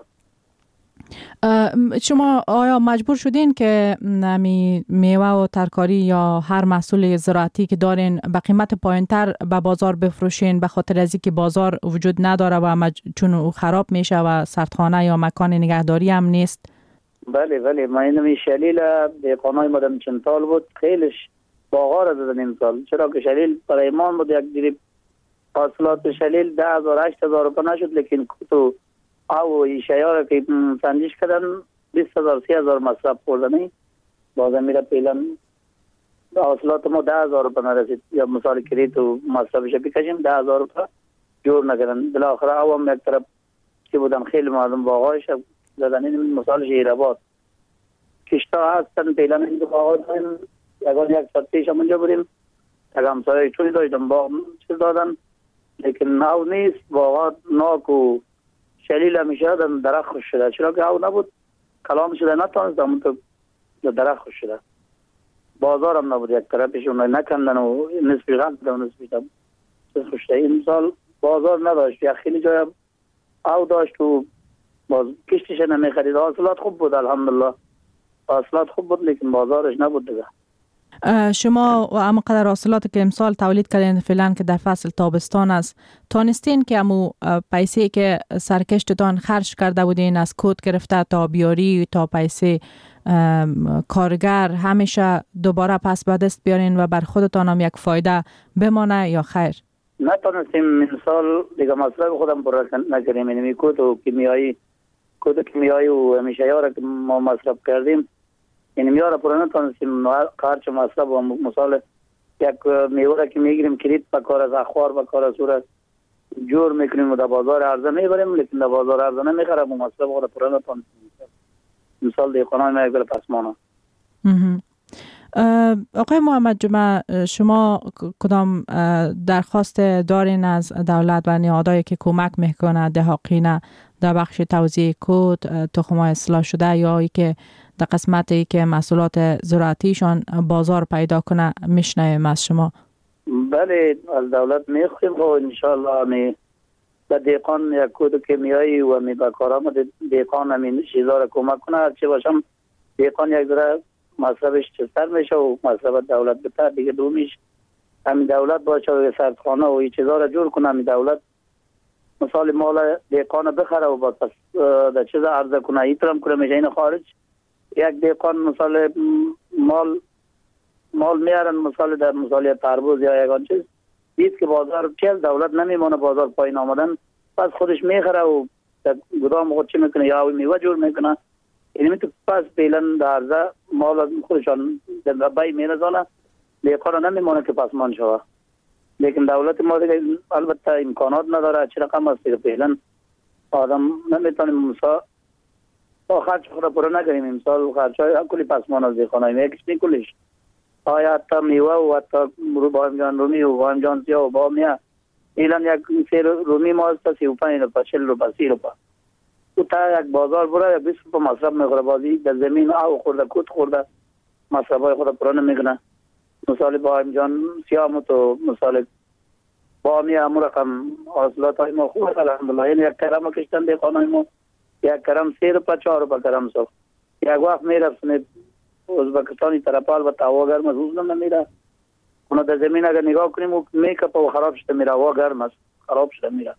شما آیا مجبور شدین که نمی میوه و ترکاری یا هر محصول زراعتی که دارین به قیمت پایینتر به بازار بفروشین به خاطر از اینکه بازار وجود نداره و مج... چون او خراب میشه و سردخانه یا مکان نگهداری هم نیست؟ بله بله، ما اینمی شلیل دیقانای مدام چنتال بود، خیلیش باغا را دادن امسال، چرا که شلیل برای ایمان بود. یک دیری حاصلات شلیل ده هزار هشت هزار روپا نشد، لیکن کتو او ایشایار که سنجش کردن بیست هزار سی هزار مصرف خوردنی، بازم میره پیلن حاصلات ما ده هزار روپا نرسید. یا مثال کریت و مصرفش بکشیم ده هزار روپا جور نکردن. بالاخره او هم یک طرف که بودن خیلی مردم باغایش زدن. این مثال شیراباد کشتا هستن پیلن این دو باغا داریم. یکان یک ساعت پیش هم اونجا بودیم، یک همسایه چوی داشتم باغ چیز دادن، لیکن او نیست. باغا ناک و شلیل همیشه درخت خوش شده، چرا که او نبود کلام شده نتانست همون تو درخت خوش شده. بازار هم نبود، یک طرفش اونو نکندن و نصفی غلط و نصفی هم خوش شده. این سال بازار نداشت، یک خیلی جای او داشت و باز کشتش نمی خرید. حاصلات خوب بود الحمدلله، حاصلات خوب بود، لیکن بازارش نبود دیگه. شما و اما قدر حاصلاتی که امسال تولید کردین فعلا که در فصل تابستان است، تانستین که امو پیسه که سرکشتتان خرج کرده بودین از کود گرفته تا بیاری تا پیسه کارگر همیشه دوباره پس به دست بیارین و بر خودتان هم یک فایده بمانه یا خیر؟ نتونستیم امسال دیگه مصرف خودم پر نکردیم. اینمی کود و کیمیایی کود کیمیایی و همیشه یاره که ما مصرف کردیم این میاره پر نتونستیم خرج مصرف و مثال یک میوه که میگیریم کلیت با کار از اخوار با کار از صورت جور میکنیم و در بازار عرضه میبریم، لیکن در بازار عرضه نمیخرم و مصرف خود پر نتونستیم. مثال دیقانای ما یک بل پسمانه. آقای محمد جمعه، شما کدام درخواست دارین از دولت و نهادهایی که کمک میکنه دهقین در بخش توزیع کود تخم‌های اصلاح شده یا ای که در قسمتی که محصولات زراعتیشان بازار پیدا کنه میشنویم از شما؟ بله، از دولت میخوایم و انشاءالله می به دیقان یک کود کیمیایی و می به کارام دیقان همین چیزا را کمک کنه. هرچی باشم دیقان یک ذره مصرفش چستر میشه و مصرف دولت بتر دیگه دومیش همین دولت باشه و سردخانه و این چیزا را جور کنه. همین دولت مثال مال دیقان بخره و با پس در چیز عرضه کنه ایترم کنه میشه. این خارج یک دیقان مثال مال مال میارن مثال در مثال تربوز یا یگان چیز دید که بازار چیز دولت نمیمونه بازار پایین آمدن، پس خودش میخره و در گدام خود چی میکنه یا میوه جور میکنه. این میتو پس بیلن در عرضه مال خودشان در بای میرزانه دیقان نمیمونه که پس من شوه. لیکن دولت ما دیگه البته امکانات نداره، چه رقم است که فعلا آدم نمیتونه مثلا با خرج خود پره نگریم. امسال خرچای کلی پسمان از دیخانه میکش نیکلیش آیا حتی میوه و حتی رو با همجان رومی و با همجان سیا و با میه ایلان یک سیر رومی ما است سی و پنج روپا چل روپا سی روپا او تا یک بازار بره یا بیست روپا مصرف میخوره. بازی در زمین آو خورده کود خورده مصرف های خود پره نمیگنه. مثال با همجان سیا مو تو مثال با میه همو رقم حاصلات های ما خوبه الحمدلله. این یک کرم کشتن دیخانه ما یک کرم سه روپه چهار روپه کرم صبح. یک وقت میرفت ازبکستانی طرفال و هوا گرم است، روز نمیره. اونو در زمین اگر نگاه کنیم و میکپ و خراب شده میره، هوا گرم است خراب شده میره.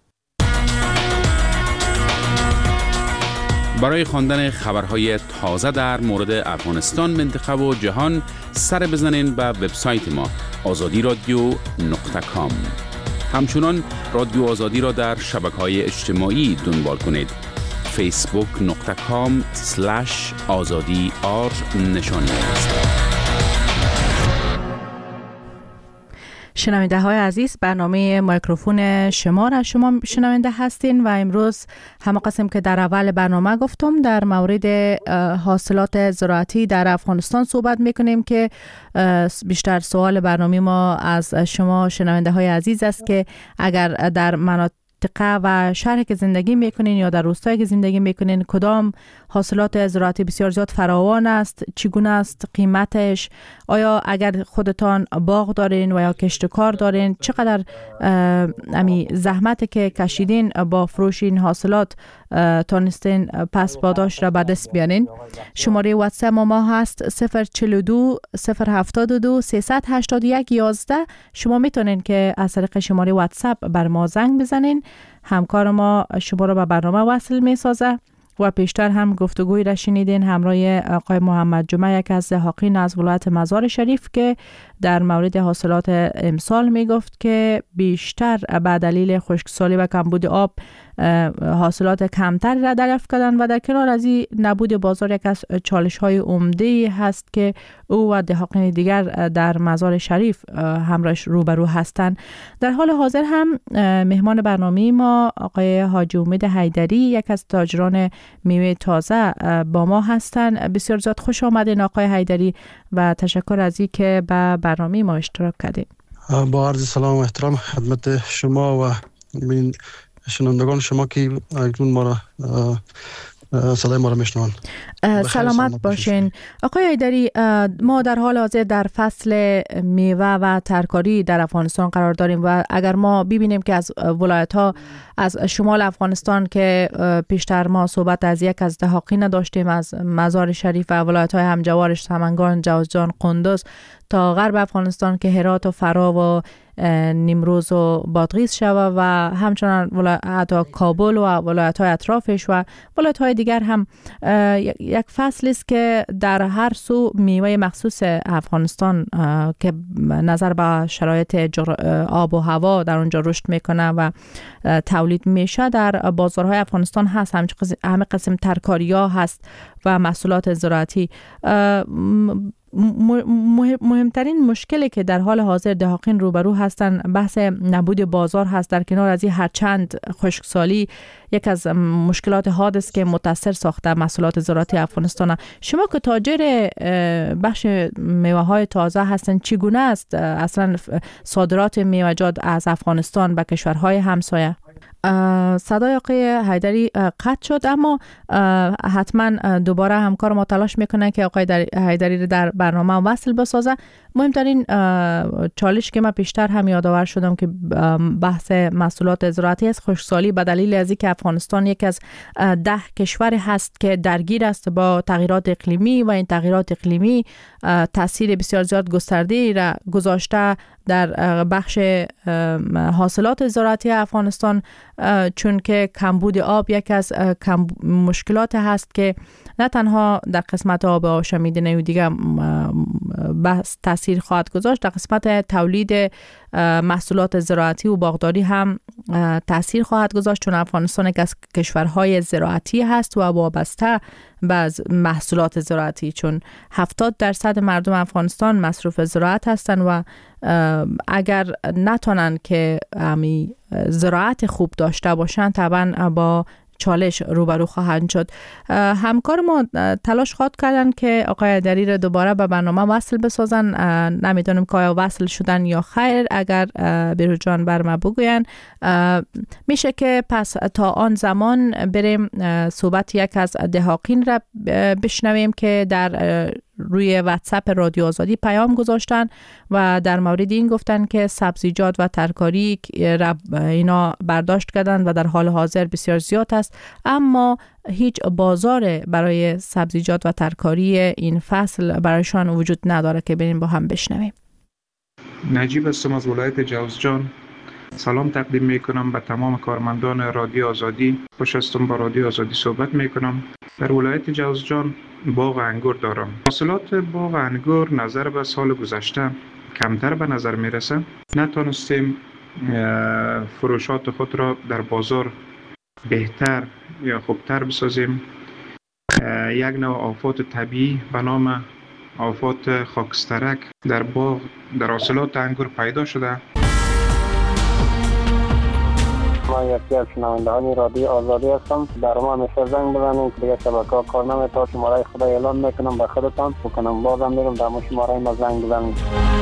برای خواندن خبرهای تازه در مورد افغانستان، منطقه و جهان سر بزنین به وبسایت ما آزادی رادیو نقطه کام. همچنان رادیو آزادی را در شبکه‌های اجتماعی دنبال کنید. فیسبوک نقطه کام سلش آزادی آر نشانی است. شنونده های عزیز، برنامه میکروفون شما را شما شنونده هستین و امروز همه قسم که در اول برنامه گفتم در مورد حاصلات زراعتی در افغانستان صحبت میکنیم که بیشتر سوال برنامه ما از شما شنونده های عزیز است که اگر در مناطق و شهری که زندگی میکنین یا در روستایی که زندگی میکنین کدام حاصلات زراعتی بسیار زیاد فراوان است، چگونه است قیمتش، آیا اگر خودتان باغ دارین و یا کشتکار دارین چقدر امی زحمت که کشیدین با فروش این حاصلات تانستین پس پاداش را به دست بیارین. شماره واتساپ ما هست صفر چهل و دو صفر هفتاد و دو سیصد و هشتاد و یک یازده. شما میتونین که از طریق شماره واتساپ بر ما زنگ بزنین، همکار ما شما را به برنامه وصل میسازه. و پیشتر هم گفتگوی را شنیدین همراه آقای محمد جمعه، یک از دهاقین از ولایت مزار شریف، که در مورد حاصلات امسال می گفت که بیشتر به دلیل خشکسالی و کمبود آب حاصلات کمتر را دریافت کردند و در کنار از این نبود بازار یک از چالش های عمده هست که او و دهاقین دیگر در مزار شریف همراهش روبرو هستند. در حال حاضر هم مهمان برنامه ما آقای حاجی امید حیدری، یک از تاجران میوه تازه با ما هستند. بسیار زیاد خوش آمدین آقای حیدری و تشکر از این که به برنامه ما اشتراک کردین. با عرض سلام و احترام خدمت شما و شنوندگان شما که اکنون ما را صدای ما را میشنوند. سلامت باشین آقای حیدری. ما در حال حاضر در فصل میوه و ترکاری در افغانستان قرار داریم و اگر ما ببینیم که از ولایت ها از شمال افغانستان که پیشتر ما صحبت از یک از دهاقین داشتیم، از مزار شریف و ولایت های همجوارش سمنگان، جوزجان، قندوز، تا غرب افغانستان که هرات و فرا و نیمروز و بادغیس شوه و همچنان ولایت کابل و ولایت های اطرافش و ولایت های دیگر هم یک فصل است که در هر سو میوه مخصوص افغانستان که نظر به شرایط آب و هوا در اونجا رشد میکنه و تولید میشه در بازارهای افغانستان هست. همه قسم ترکاری ها هست و محصولات زراعتی. مهمترین مشکلی که در حال حاضر دهاقین روبرو هستن بحث نبود بازار هست. در کنار از این هرچند خشکسالی یک از مشکلات حاد است که متاثر ساخته محصولات زراعتی افغانستان. شما که تاجر بخش میوه های تازه هستن، چگونه است اصلا صادرات میوه‌جات از افغانستان به کشورهای همسایه؟ صدای آقای حیدری قطع شد، اما حتما دوباره همکار ما تلاش میکنه که آقای حیدری رو در برنامه وصل بسازه. مهمترین چالش که من پیشتر هم یادآور شدم که بحث محصولات زراعتی است. خشکسالی به دلیل از اینکه افغانستان یک از ده کشور هست که درگیر است با تغییرات اقلیمی و این تغییرات اقلیمی تاثیر بسیار زیاد گسترده را گذاشته در بخش حاصلات زراعتی افغانستان، چون که کمبود آب یک از مشکلات هست که نه تنها در قسمت آب آشامیدنی و دیگه بحث تاثیر خواهد گذاشت، در قسمت تولید محصولات زراعتی و باغداری هم تاثیر خواهد گذاشت، چون افغانستان یک از کشورهای زراعتی هست و وابسته به محصولات زراعتی، چون هفتاد درصد مردم افغانستان مصروف زراعت هستند و اگر نتونن که امی زراعت خوب داشته باشن طبعا با چالش روبرو خواهند شد. همکار ما تلاش خواهد کردن که آقای حیدری را دوباره به برنامه وصل بسازن. نمیدونم که آیا وصل شدن یا خیر. اگر بیرو جان بر ما بگوین میشه که پس تا آن زمان بریم صحبت یک از دهاقین را بشنویم که در روی واتساپ رادیو آزادی پیام گذاشتن و در مورد این گفتن که سبزیجات و ترکاری اینا برداشت کردن و در حال حاضر بسیار زیاد است، اما هیچ بازار برای سبزیجات و ترکاری این فصل برایشان وجود نداره که بریم با هم بشنویم. نجیب هستم از ولایت جوزجان. سلام تقدیم میکنم به تمام کارمندان رادیو آزادی. خوش هستم با رادیو آزادی صحبت میکنم. در ولایت جوزجان باغ انگور دارم. حاصلات باغ انگور نظر به سال گذشته کمتر به نظر میرسه. نتونستیم فروشات خود را در بازار بهتر یا خوبتر بسازیم. یک نوع آفات طبیعی به نام آفات خاکسترک در باغ در حاصلات انگور پیدا شده. من یکی از شنوندگان رادیو آزادی هستم. در ما همیشه زنگ بزنید که دیگه شبکه‌ها کار نمی‌کنه. شماره خدا اعلام میکنم به خودتان بکنم بازم میگم در ما شماره ما زنگ بزنید.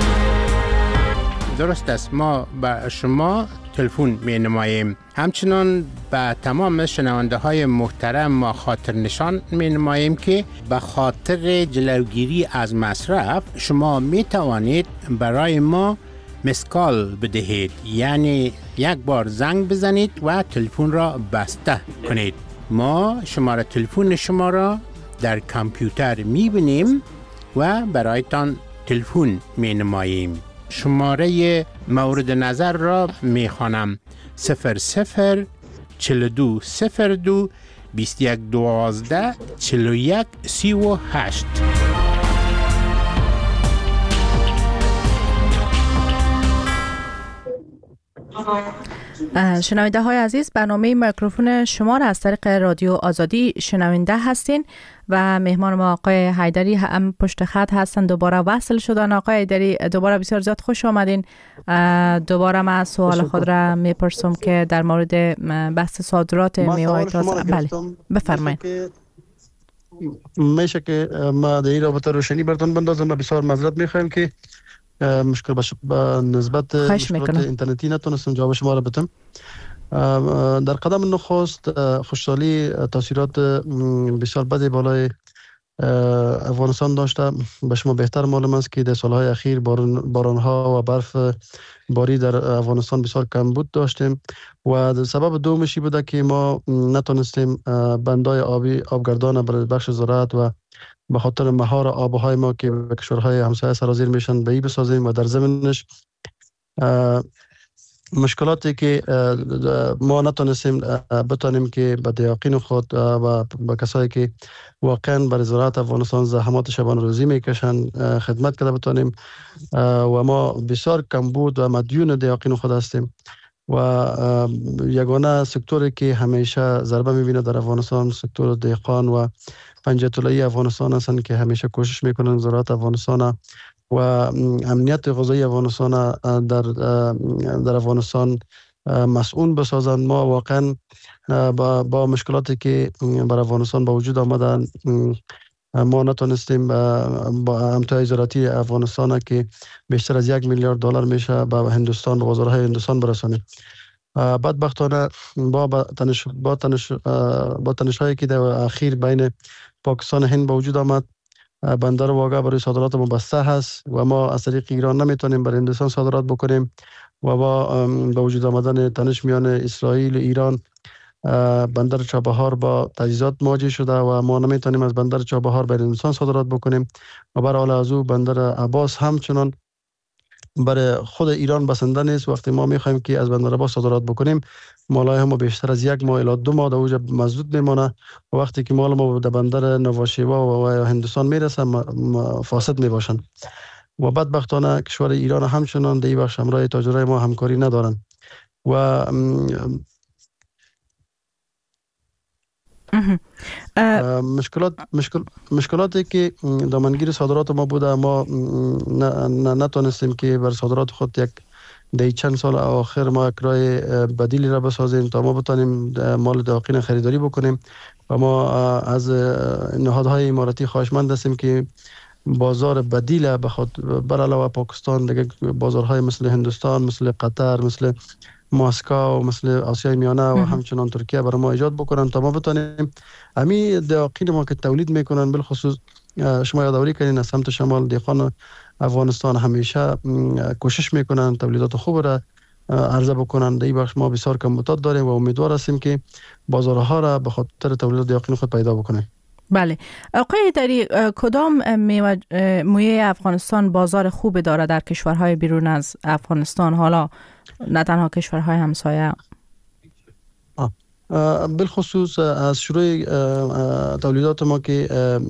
درست است، ما به شما تلفن می نماییم. همچنان به تمام شنونده های محترم ما خاطر نشان می نماییم که به خاطر جلوگیری از مصرف شما می توانید برای ما مسکال بدهید، یعنی یک بار زنگ بزنید و تلفن را بسته کنید. ما شماره تلفن شما را در کامپیوتر می بینیم و برایتان تلفن می نماییم. شماره مورد نظر را می خوانم: صفر صفر چهل و دو صفر دو بیست و یک دوازده چهل و یک سی و هشت. شنونده های عزیز، برنامه میکروفون شما را از طریق رادیو آزادی شنونده هستین و مهمان ما آقای حیدری هم پشت خط هستن. دوباره وصل شدن. آقای حیدری دوباره بسیار زیاد خوش آمدین. دوباره من سوال خود را میپرسم که در مورد بحث صادرات میوه تازه. بله بفرمایید. میشه که ما در این رابطه روشنی براتون بندازم. ما بسیار معذرت میخوایم که مشکل به نسبت مشکلات اینترنتی نتونستم جواب شما را بدم. در قدم نخست خوشحالی تاثیرات بسیار بدی بالای افغانستان داشته. به شما بهتر معلوم است که در سالهای اخیر باران بارانها و برف باری در افغانستان بسیار کمبود داشتیم و سبب دومشی بوده که ما نتونستیم بندای آبی آبگردان برای بخش زراعت و به خاطر مهار آبهای ما که به کشورهای همسایه سرازیر میشن به این بسازیم و در زمینش مشکلاتی که ما نتونستیم بتانیم که به دیاقین خود و به کسایی که واقعا برای زراعت افغانستان زحمات شبانه روزی میکشن خدمت کرده بتانیم و ما بسیار کمبود و مدیون دیاقین خود هستیم و یگانه سکتوری که همیشه ضربه میبینه در افغانستان سکتور دهقان و پنجه طلایی افغانستان هستند که همیشه کوشش میکنن زراعت افغانستان و امنیت غذایی افغانستان در در افغانستان مسئول بسازن. ما واقعا با, با مشکلاتی که بر افغانستان با وجود آمدن ما نتونستیم با امتیاز زراعتی افغانستان که بیشتر از یک میلیارد دلار میشه به هندوستان به بازارهای هندوستان برسانیم. بدبختانه با تنش با تنش با تنش‌هایی که در اخیر بین پاکستان و هند به وجود آمد، بندر واقع برای صادرات ما بسته هست و ما از طریق ایران نمیتونیم برای هندوستان صادرات بکنیم و با با وجود آمدن تنش میان اسرائیل و ایران بندر چابهار با تجهیزات مواجه شده و ما نمیتونیم از بندر چابهار برای هندوستان صادرات بکنیم و برای حال از او بندر عباس همچنان برای خود ایران بسنده نیست. وقتی ما میخوایم که از بندر عباس صادرات بکنیم مالای هم بیشتر از یک ماه الی دو ماه در اوج مزدود میمونه و وقتی که مال ما در بندر نواشیوا و هندوستان میرسه فاسد میباشن و بدبختانه کشور ایران همچنان در این بخش همراه تاجرای ما همکاری ندارن و مشکلات مشکل مشکلاتی که دامنگیر صادرات ما بوده ما نتونستیم که بر صادرات خود یک دی چند سال آخر ما یک راه بدیلی را بسازیم تا ما بتانیم مال داقین خریداری بکنیم و ما از نهادهای اماراتی خواهشمند هستیم که بازار بدیل بر علاوه پاکستان دیگه بازارهای مثل هندوستان، مثل قطر، مثل مسکو، مثل آسیای میانه و همچنان ترکیه برای ما ایجاد بکنن تا ما بتانیم همین داقین ما که تولید میکنن بالخصوص شما یادآوری کردین از سمت شمال دیقان افغانستان همیشه کوشش میکنن تولیدات خوب را عرضه بکنن. در این بخش ما بسیار کم معتاد داریم و امیدوار هستیم که بازارها را به خاطر تولیدات یقین خود پیدا بکنیم. بله آقای دری، کدام میوه افغانستان بازار خوب داره در کشورهای بیرون از افغانستان، حالا نه تنها کشورهای همسایه؟ بالخصوص از شروع تولیدات ما که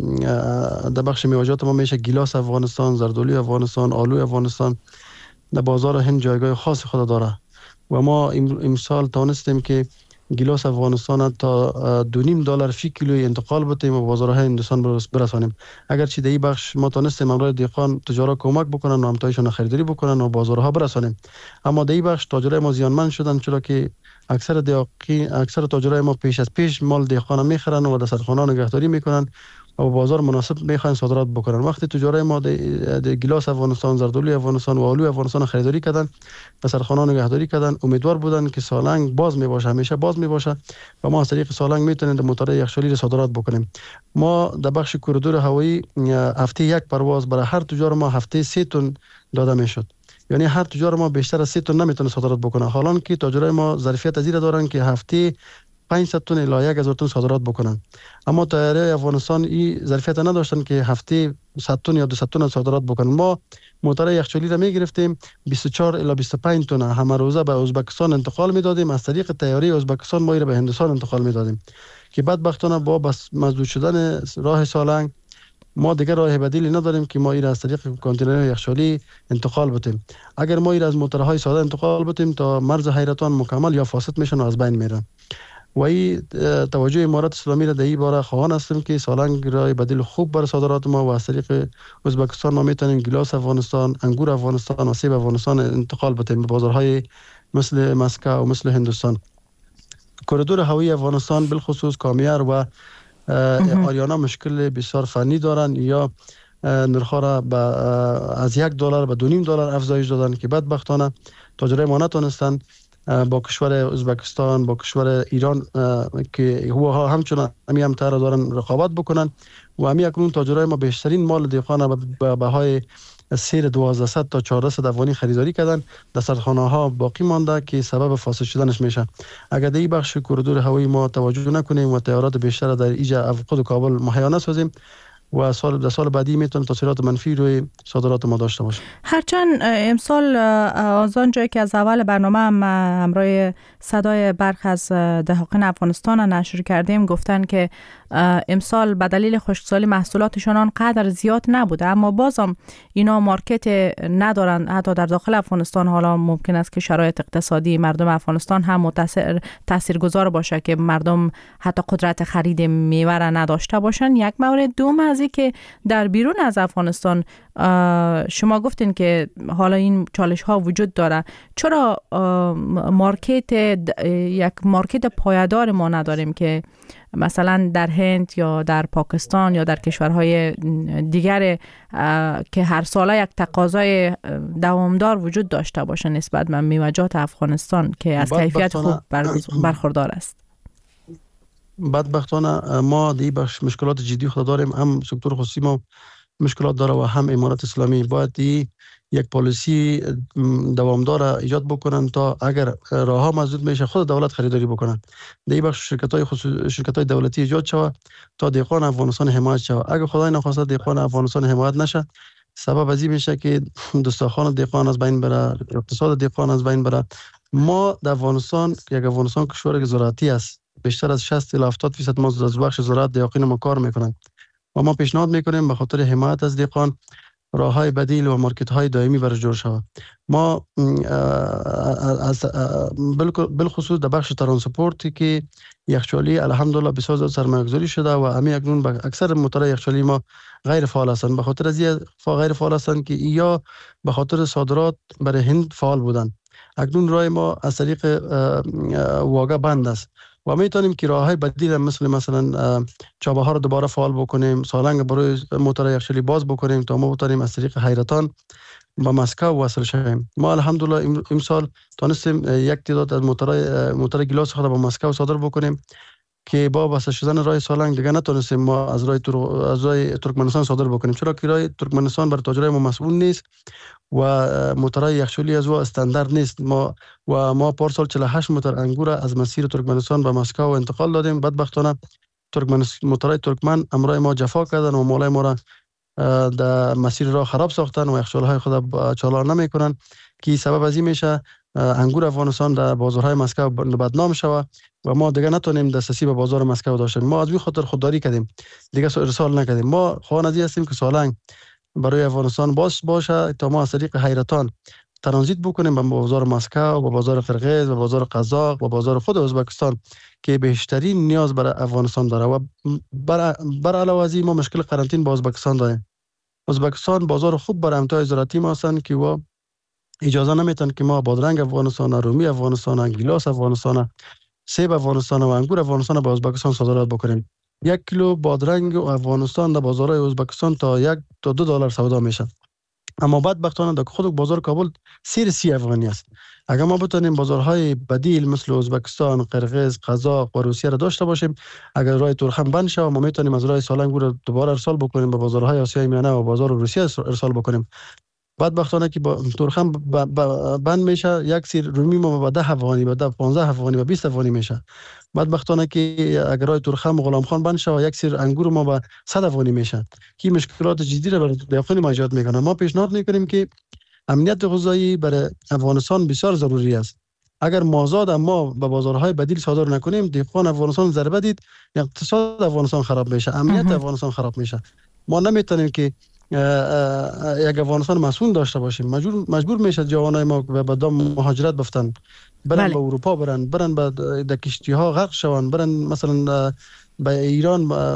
در بخش میوه‌جات ما میشه گیلاس افغانستان، زردالو افغانستان، آلو افغانستان در بازار هند جایگاه خاص خود داره و ما امسال توانستیم که گیلاس افغانستان تا دو نیم دلار فی کیلوی انتقال بتیم و بازارهای هندوستان برسانیم. اگرچه در این بخش ما توانستیم امروز دیقان تجارت کمک بکنن و همتایشان خریداری بکنن و بازارها برسانیم، اما در این بخش تاجرای ما زیانمند شدن، چرا که اکثر دیاقی اکثر تاجرای ما پیش از پیش مال دیقان میخرن و در سرخانه نگهداری میکنن و بازار مناسب میخوان صادرات بکنن. وقتی تجارای ما د گیلاس افغانستان، زردالو افغانستان و آلو افغانستان خریداری کردن، در سرخانه نگهداری کردن، امیدوار بودن که سالنگ باز میباشه، همیشه باز میباشه و ما از طریق سالنگ میتونیم در موتور یخچالی را صادرات بکنیم. ما در بخش کوریدور هوایی هفته یک پرواز برای هر تجار ما هفته سه تن داده میشد، یعنی هر تجار ما بیشتر از سه تن نمیتونه صادرات بکنه، حالا که تاجرای ما ظرفیت از این دارن که هفته پانصد تن الی یک هزار تن صادرات بکنن، اما تجارای افغانستان این ظرفیت نداشتن که هفته صد تن یا دویست تن صادرات بکنن. ما موتور یخچالی را میگرفتیم بیست و چهار الی بیست و پنج تن همه روزه به ازبکستان انتقال میدادیم، از طریق طیاره ازبکستان ما را به هندوستان انتقال میدادیم که بدبختانه با بس مسدود شدن راه سالنگ ما دیگر راه بدیلی نداریم که ما این از طریق کانتینر یخچالی انتقال بتیم. اگر ما این از موتورهای ساده انتقال بتیم تا مرز حیرتان مکمل یا فاسد میشن و از بین میرن و این توجه امارات اسلامی را در این باره خواهان هستیم که سالنگ راه بدیل خوب برای صادرات ما و از طریق ازبکستان ما میتونیم گیلاس افغانستان، انگور افغانستان و سیب افغانستان انتقال بتیم به بازارهای مثل مسکو و مثل هندوستان. کوریدور هوایی افغانستان بالخصوص کامیار و آریانا مشکل بسیار فنی دارن، یا نرخ را به از یک دلار به دو نیم دلار افزایش دادن که بدبختانه تاجرای ما نتونستن با کشور ازبکستان، با کشور ایران که هو همچنان همی هم تر دارن رقابت بکنن و همی اکنون تاجرای ما بیشترین مال دیقان به بهای سیر دوازده تا چهارصد افغانی خریداری کردن، در سرخانه ها باقی مانده که سبب فاسد شدنش میشه. اگر در این بخش کوریدور هوایی ما توجه نکنیم و تیارات بیشتر در اینجا خود کابل مهیا نسازیم و سال در سال بعدی میتونه تاثیرات منفی روی صادرات ما داشته باشه. هرچند امسال از آن جایی که از اول برنامه هم همراه صدای برخی از دهقان افغانستان نشر کردیم گفتن که امسال به دلیل خشکسالی محصولاتشان آنقدر زیاد نبوده، اما بازم اینا مارکت ندارن حتی در داخل افغانستان. حالا ممکن است که شرایط اقتصادی مردم افغانستان هم متاثر تاثیرگذار باشه که مردم حتی قدرت خرید میوه را نداشته باشن. یک مورد. دوم از این که در بیرون از افغانستان شما گفتین که حالا این چالش ها وجود داره، چرا مارکت یک مارکت پایدار ما نداریم که مثلا در هند یا در پاکستان یا در کشورهای دیگر که هر ساله یک تقاضای دوامدار وجود داشته باشه نسبت به میوه‌جات افغانستان که از کیفیت خوب برخوردار است؟ بدبختانه ما دی بخش مشکلات جدی خود داریم، هم سکتور خصوصی ما مشکلات داره و هم امارات اسلامی باید دی یک پالیسی دوامدار ایجاد بکنن تا اگر راه ها مسدود میشه خود دولت خریداری بکنن. در این بخش شرکت های خصوصی شرکت های دولتی ایجاد شود تا دیقان افغانستان حمایت شود. اگر خدای نخواسته دیقان افغانستان حمایت نشه سبب از این میشه که دستاخوان دیقان از بین بره، اقتصاد دیقان از بین بره. ما در افغانستان یک افغانستان کشور زراعتی است، بیشتر از شصت الی هفتاد درصد ما از بخش زراعت دیقان ما کار میکنن و ما پیشنهاد میکنیم به خاطر حمایت از دیقان راه‌های بدیل و مارکت‌های دائمی برای جور شود. ما از بالخصوص در بخش ترانسپورتی که یخچالی الحمدلله بسیار زیاد سرمایه‌گذاری شده و همین اکنون اکثر موتورهای یخچالی ما غیر فعال هستند. به خاطر از این غیر فعال هستند که یا به خاطر صادرات برای هند فعال بودند. اکنون راه ما از طریق واگه بند است و میتونیم که راه‌های بدیل مثل مثلا چابهار رو دوباره فعال بکنیم، سالنگ برای موتور یخچالی باز بکنیم تا ما بتونیم از طریق حیرتان با مسکو وصل شویم. ما الحمدلله امسال تونستیم یک تعداد از موتورهای موتور گیلاس خود با مسکو صادر بکنیم که با بسته شدن راه سالنگ دیگه نتونستیم ما از راه تر... از راه ترکمنستان صادر بکنیم، چرا که راه ترکمنستان بر تاجرای ما مسئول نیست و موترهای یخچالی از او استاندارد نیست. ما و ما پارسال چهل و هشت موتر انگور از مسیر ترکمنستان به مسکو انتقال دادیم. بدبختانه ترکمنستان موترهای ترکمن امرای ما جفا کردن و مالای ما را در مسیر راه خراب ساختن و یخچالهای خود چالان نمیکنن که سبب از این میشه انگور افغانستان در بازارهای مسکو بدنام شود و ما دیگه نتونیم دسترسی به بازار مسکو داشته. ما از این خاطر خودداری کردیم، دیگه ارسال نکردیم. ما خوانزی هستیم که سالنگ برای افغانستان باز باشه تا ما از طریق حیرتان ترانزیت بکنیم به بازار مسکو، به بازار قرقیز، به بازار قزاق، به بازار خود ازبکستان که بیشترین نیاز برای افغانستان داره. و بر, بر علاوه از این ما مشکل قرنطین با ازبکستان داریم. ازبکستان بازار خوب برای امتیاز زراعتی ما هستند که و اجازه نمیتن که ما بادرنگ افغانستان، رومی افغانستان، گیلاس افغانستان، سیب افغانستان و انگور افغانستان به ازبکستان صادرات بکنیم. یک کیلو بادرنگ افغانستان در بازارهای ازبکستان تا یک تا دو دلار سودا میشه. اما بدبختانه در خود بازار کابل سیر سی افغانی است. اگر ما بتونیم بازارهای بدیل مثل ازبکستان، قرقیز، قزاق و روسیه را داشته باشیم، اگر راه تورخم بند شود ما میتونیم از راه سالنگ رو دوباره ارسال بکنیم به بازارهای آسیای میانه و بازار روسیه ارسال بکنیم. بدبختانه که با تورخم بند میشه، یک سیر رومی ما به ده افغانی، به پانزده افغانی، به بیست افغانی میشه. بدبختانه که اگر راه تورخم و غلام خان بند شود، یک سیر انگور ما به صد افغانی میشه که مشکلات جدی را برای داخل ما ایجاد میکنه. ما پیشنهاد میکنیم که امنیت غذایی برای افغانستان بسیار ضروری است. اگر مازاد ما به بازارهای بدیل صادر نکنیم، دهقان افغانستان ضربه دید، اقتصاد افغانستان خراب میشه، امنیت افغانستان خراب میشه. ما نمیتونیم که یک افغانستان مسئول داشته باشیم. مجبور مجبور میشه جوانای ما به دام مهاجرت بفتن، برن به اروپا، برن برن به در کشتی ها غرق شون، برن مثلا به ایران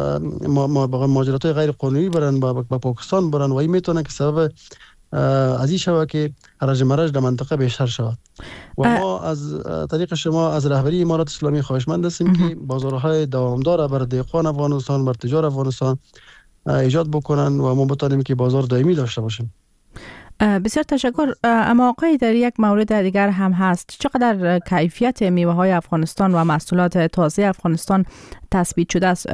مهاجرت های غیر قانونی برن، به پاکستان برن و این میتونه که سبب از این شود که هرج مرج در منطقه بیشتر شود. و ما از طریق شما از رهبری امارات اسلامی خواهشمند هستیم که بازارهای دوامدار بر دهقان افغانستان، بر تجار افغانستان ایجاد بکنن و ما بتانیم که بازار دائمی داشته باشیم. بسیار تشکر. اما آقای در یک مورد دیگر هم هست، چقدر کیفیت میوه های افغانستان و محصولات تازه افغانستان تثبیت شده است؟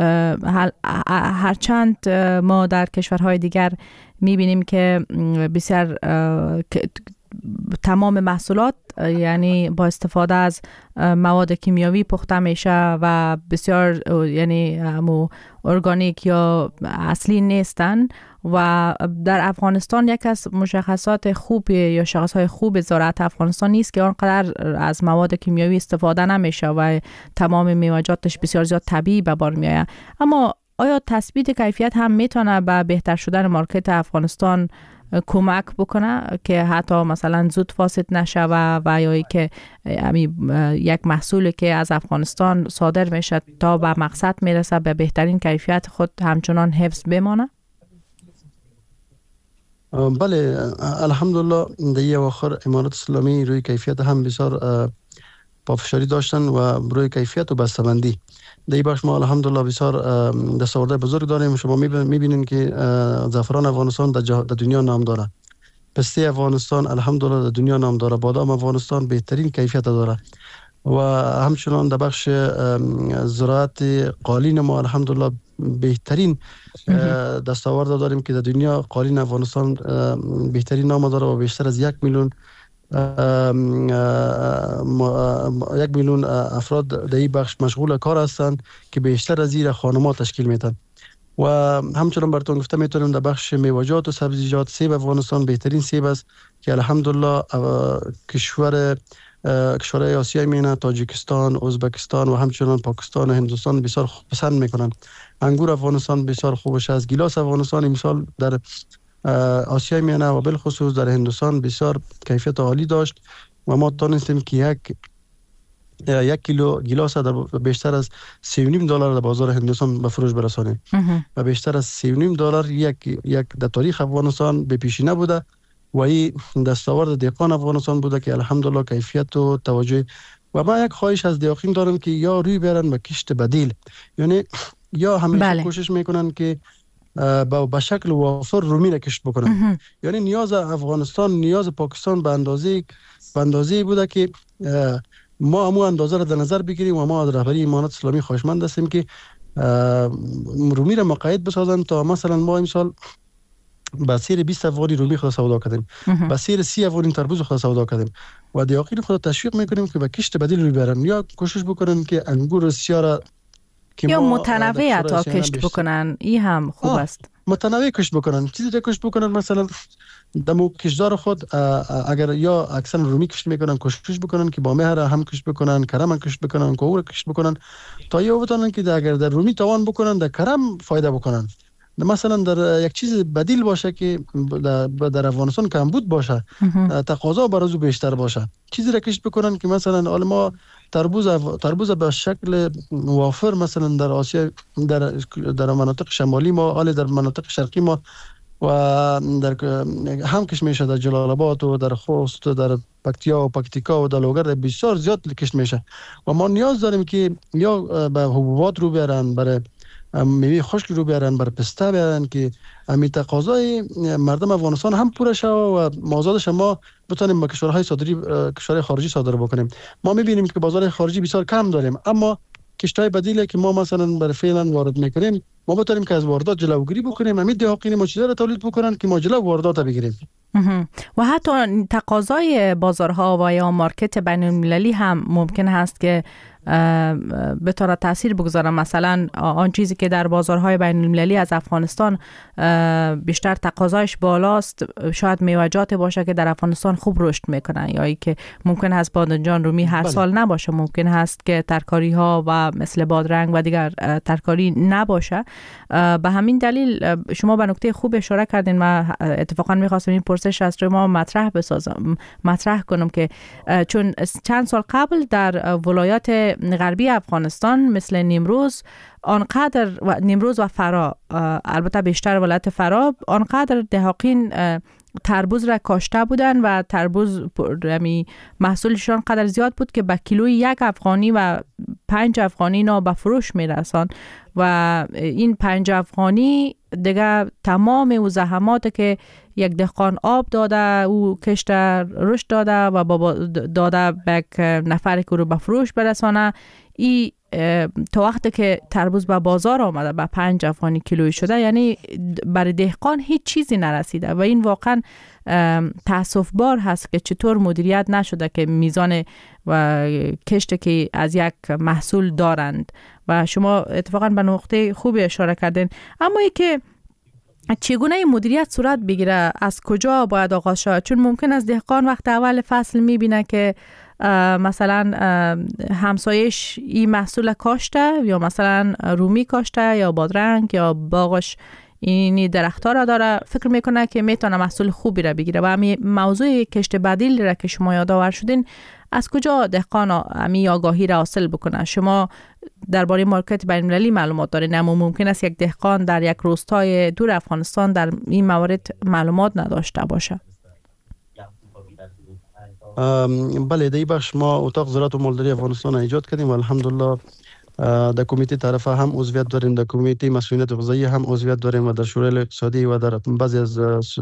هرچند ما در کشورهای دیگر میبینیم که بسیار تمام محصولات یعنی با استفاده از مواد کیمیاوی پخته میشه و بسیار یعنی همو ارگانیک یا اصلی نیستن و در افغانستان یک از مشخصات خوب یا شاخصهای خوب زراعت افغانستان نیست که آنقدر از مواد کیمیاوی استفاده نمیشه و تمام میوه‌جاتش بسیار زیاد طبیعی به بار میآید. اما آیا تثبیت کیفیت هم میتونه به بهتر شدن مارکت افغانستان کمک بکنه که حتی مثلا زود فاسد نشوه و یا که یک محصولی که از افغانستان صادر میشه تا به مقصد میرسه به بهترین کیفیت خود همچنان حفظ بمانه؟ بله، الحمدلله در یه اواخر امارات اسلامی روی کیفیت هم بسیار پافشاری داشتن و روی کیفیت و بسته‌بندی در این بخش ما الحمدلله بسیار دستاوردهای بزرگ داریم. شما میبینید که زعفران افغانستان در دنیا نام داره، پسته افغانستان الحمدلله در دنیا نام داره، بادام افغانستان بهترین کیفیت داره و همچنان در بخش زراعت قالین ما الحمدلله بهترین دستاورد داریم که در دنیا قالین افغانستان بهترین نام داره و بیشتر از یک میلیون یک میلیون افراد در این بخش مشغول کار هستند که بیشتر از این خانم‌ها تشکیل میدن. و همچنان براتون گفته میتونم در بخش میوه‌جات و سبزیجات سیب افغانستان بهترین سیب است که الحمدلله کشور کشورهای آسیای میانه، تاجیکستان، ازبکستان و همچنان پاکستان و هندوستان بسیار پسند میکنن. انگور افغانستان بسیار خوبش است. گیلاس افغانستان امسال در آسیای میانه و بالخصوص در هندوستان بسیار کیفیت عالی داشت و ما تونستیم که یک یک کیلو گیلاس در بیشتر از سه و نیم دلار در بازار هندوستان به فروش برسانیم و بیشتر از سه و نیم دلار یک یک در تاریخ افغانستان به پیشی نبوده و این دستاورد دهقان افغانستان بوده که الحمدلله کیفیت و توجه. و ما یک خواهش از دهقان دارم که یا روی برن به کشت بدیل، یعنی یا همیشه بله. کوشش میکنن که با به شکل وافر رومی را کشت بکنن. یعنی نیاز افغانستان نیاز پاکستان به اندازه به اندازه بوده که ما همون اندازه را در نظر بگیریم و ما از رهبری امارات اسلامی خواهشمند هستیم که رومی را مقید بسازن تا مثلا ما امسال با سیر بیست افغانی رومی خود سودا کردیم، با سیر سی افغانی تربوز خود سودا کردیم و دیاقین خود تشویق میکنیم که با کشت بدیل روی برن یا کوشش بکنن که انگور سیاه را یا متنوع عطا کشت بکنن. این هم خوب است. متنوع کشت بکنن، چیزی را کشت بکنن. مثلا دمو کشدار خود اگر یا اکثر رومی کشت میکنن کوشش بکنن که با مهر هم کشت بکنن، کرم هم کشت بکنن، کوور کشت بکنن تا یا بتونن که اگر در رومی توان بکنن در کرم فایده بکنن. مثلا در یک چیز بدیل باشه که در افغانستان کمبود باشه، تقاضا برای بیشتر باشه، چیزی را کشت بکنن که مثلا حال ما تربوز تربوز به شکل وافر مثلا در آسیا در در مناطق شمالی ما، حال در مناطق شرقی ما و در هم کش میشه، در جلال آباد و در خوست و در پکتیا و پکتیکا و در لوگر بسیار زیاد کش میشه و ما نیاز داریم که یا به حبوبات رو بیارن، برای میوه خشک رو بیارن، بر پسته بیارن که امی تقاضای مردم افغانستان هم پوره شود و مازادش ما بتونیم با کشورهای صادری کشورهای خارجی صادر بکنیم. ما میبینیم که بازار خارجی بسیار کم داریم، اما کشتای بدیلی که ما مثلا برای فعلا وارد میکنیم ما بتونیم که از واردات جلوگیری بکنیم. همین دیاقین ما چیزا رو تولید بکنن که ما جلو واردات بگیریم. و حتی تقاضای بازارها و یا مارکت بین المللی هم ممکن هست که به طور تاثیر بگذاره. مثلا آن چیزی که در بازارهای بین المللی از افغانستان بیشتر تقاضایش بالاست شاید میوه‌جات باشه که در افغانستان خوب رشد میکنن، یا ای که ممکن هست بادنجان رومی هر بله. سال نباشه، ممکن هست که ترکاری ها و مثل بادرنگ و دیگر ترکاری نباشه. به همین دلیل شما به نکته خوب اشاره کردین. من اتفاقا میخواستم این پرسش از شما مطرح بسازم مطرح کنم که چون چند سال قبل در ولایات غربی افغانستان مثل نیمروز آنقدر و نیمروز و فرا، البته بیشتر ولایت فرا، آنقدر دهاقین تربوز را کاشته بودن و تربوز محصولشان قدر زیاد بود که به کیلوی یک افغانی و پنج افغانی نا به فروش می رسان و این پنج افغانی دیگه تمام او زحمات که یک دهقان آب داده، او کشت رشد داده و بابا داده به یک نفری که رو به فروش برسانه، ای تا وقتی که تربوز به بازار آمده به پنج افغانی کیلویی شده، یعنی برای دهقان هیچ چیزی نرسیده و این واقعا تأسف بار هست که چطور مدیریت نشده که میزان و کشت که از یک محصول دارند. و شما اتفاقا به نقطه خوبی اشاره کردین. اما ای که چگونه مدیریت صورت بگیره، از کجا باید آغاز شود؟ چون ممکن است دهقان وقت اول فصل میبینه که مثلا همسایش این محصول کاشته یا مثلا رومی کاشته یا بادرنگ یا باغش این درختها را داره، فکر میکنه که میتونه محصول خوبی را بگیره و همین موضوع کشت بدیل را که شما یادآور شدین، از کجا دهقان همین آگاهی را حاصل بکنه؟ شما درباره مارکت بین المللی معلومات دارین، اما ممکن است یک دهقان در یک روستای دور افغانستان در این موارد معلومات نداشته باشه. بله، در این بخش ما اتاق زراعت و مالداری افغانستان ایجاد کردیم و الحمدلله در کمیته طرفه هم عضویت داریم، در کمیته مسئولیت غذایی هم عضویت داریم و در شورای اقتصادی و در بعضی از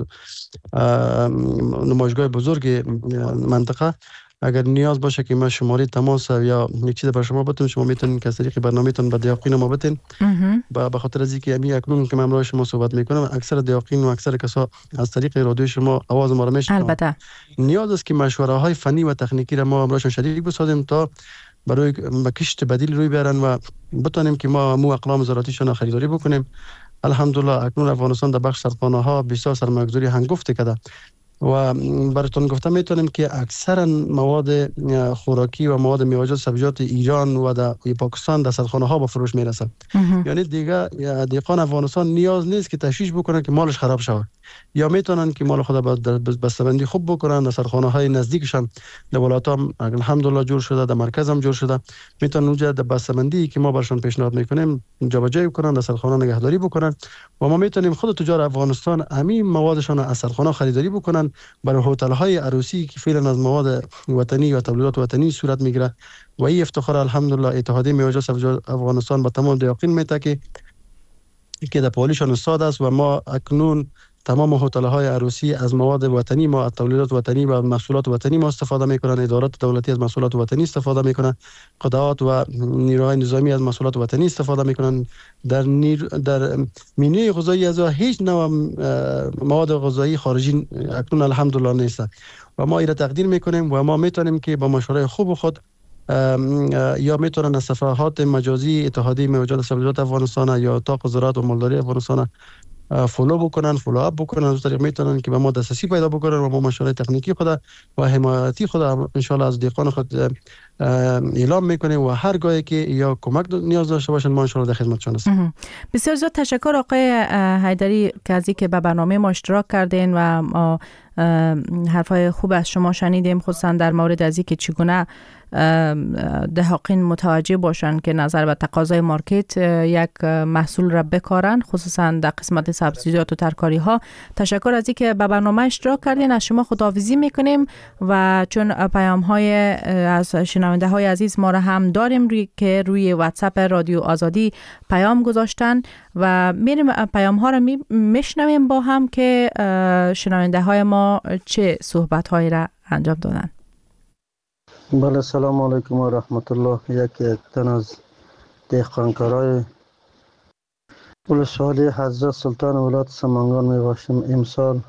نمایشگاه بزرگ منطقه اگر نیاز باشه که ما شماره تماس یا یک چیز برای شما بتونیم، شما میتونین که از طریق برنامه‌تون به دیاقین ما بتین. به خاطر از اینکه امی اکنون که من شما صحبت میکنم اکثر دیاقین و اکثر کسا از طریق رادیو شما آواز ما رو میشنون. البته نیاز است که مشوره های فنی و تکنیکی را ما امراشون شریک بسازیم تا برای کشت بدیل روی بیارن و بتونیم که ما مو اقلام زراعتیشون خریداری بکنیم. الحمدلله اکنون افغانستان در بخش سرخانه ها بسیار سرمایه‌گذاری هنگفت کرده و براتون گفتم میتونیم که اکثرا مواد خوراکی و مواد میوه‌جات سبزیجات ایران و در پاکستان در سرخانه ها به فروش میرسه. یعنی دیگه دهقان افغانستان نیاز نیست که تشویش بکنن که مالش خراب شود، یا میتونن که مال خود بسته‌بندی خوب بکنن. در سرخانه های نزدیکشان در ولایت هم الحمدلله جور شده، در مرکز هم جور شده، میتونن اونجا در بسته‌بندی که ما برشون پیشنهاد میکنیم جابجایی کنن، در سرخانه نگهداری بکنن و ما میتونیم خود تجار افغانستان همین موادشون از سرخانه خریداری بکنن برای هتل های عروسی که فعلا از مواد وطنی و تولیدات وطنی صورت میگیره و این افتخار الحمدلله اتحادیه میوه‌جات سبزیجات افغانستان با تمام دیاقین میته که که در پالیشان استاد است و ما اکنون تمام هتل‌های عروسی از مواد وطنی ما، از تولیدات وطنی و محصولات وطنی ما استفاده میکنن. ادارات دولتی از محصولات وطنی استفاده میکنن. قطعات و نیروهای نظامی از محصولات وطنی استفاده میکنن. در نیر... در منوی غذایی از هیچ نوع مواد غذایی خارجی اکنون الحمدلله نیست و ما ایره تقدیر میکنیم و ما میتونیم که با مشورت خوب خود یا میتونن از صفحات مجازی اتحادیه موجود سبزیجات افغانستان یا اتاق زراعت و مالداری افغانستان فولو بکنن، فولو اپ بکنن، از طریق میتونن که به ما دسترسی پیدا بکنن و ما مشورت تکنیکی خود و حمایتی خود ان شاء الله از دیقان خود اعلام میکنیم و هر گاهی که یا کمک نیاز داشته باشن ما ان شاء الله در خدمتشون هستیم. بسیار زیاد تشکر آقای حیدری که از اینکه به برنامه ما اشتراک کردین و ما حرفای خوب از شما شنیدیم، خصوصا در مورد از اینکه چگونه دهاقین متوجه باشن که نظر به تقاضای مارکت یک محصول را بکارن، خصوصا در قسمت سبزیجات و ترکاری ها. تشکر از اینکه به برنامه اشتراک کردین. از شما خداحافظی میکنیم و چون پیام های از شنونده های عزیز ما را هم داریم روی که روی واتساپ رادیو آزادی پیام گذاشتن و میریم پیام ها را میشنویم با هم که شنونده های ما چه صحبت هایی را انجام دادن. بله، سلام علیکم و رحمت الله. یک یک تن از دهقانکارای ولسوالی حضرت سلطان ولایت سمنگان می باشم. امسال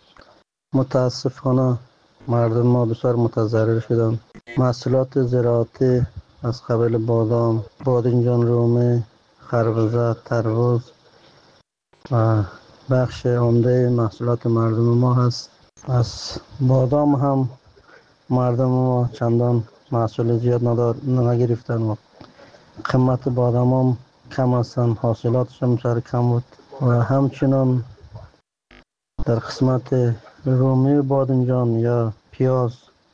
متاسفانه مردم ما بسیار متضرر شدند. محصولات زراعتی از قبیل بادام، بادنجان رومی، خربزه، تربوز و بخش عمده محصولات مردم ما هست. از بادام هم مردم ما چندان محصول زیاد ندار نگرفتن و قیمت بادام هم کم هستن، حاصلاتش هم سر کم بود و همچنان در قسمت رومی بادنجان یا پیاز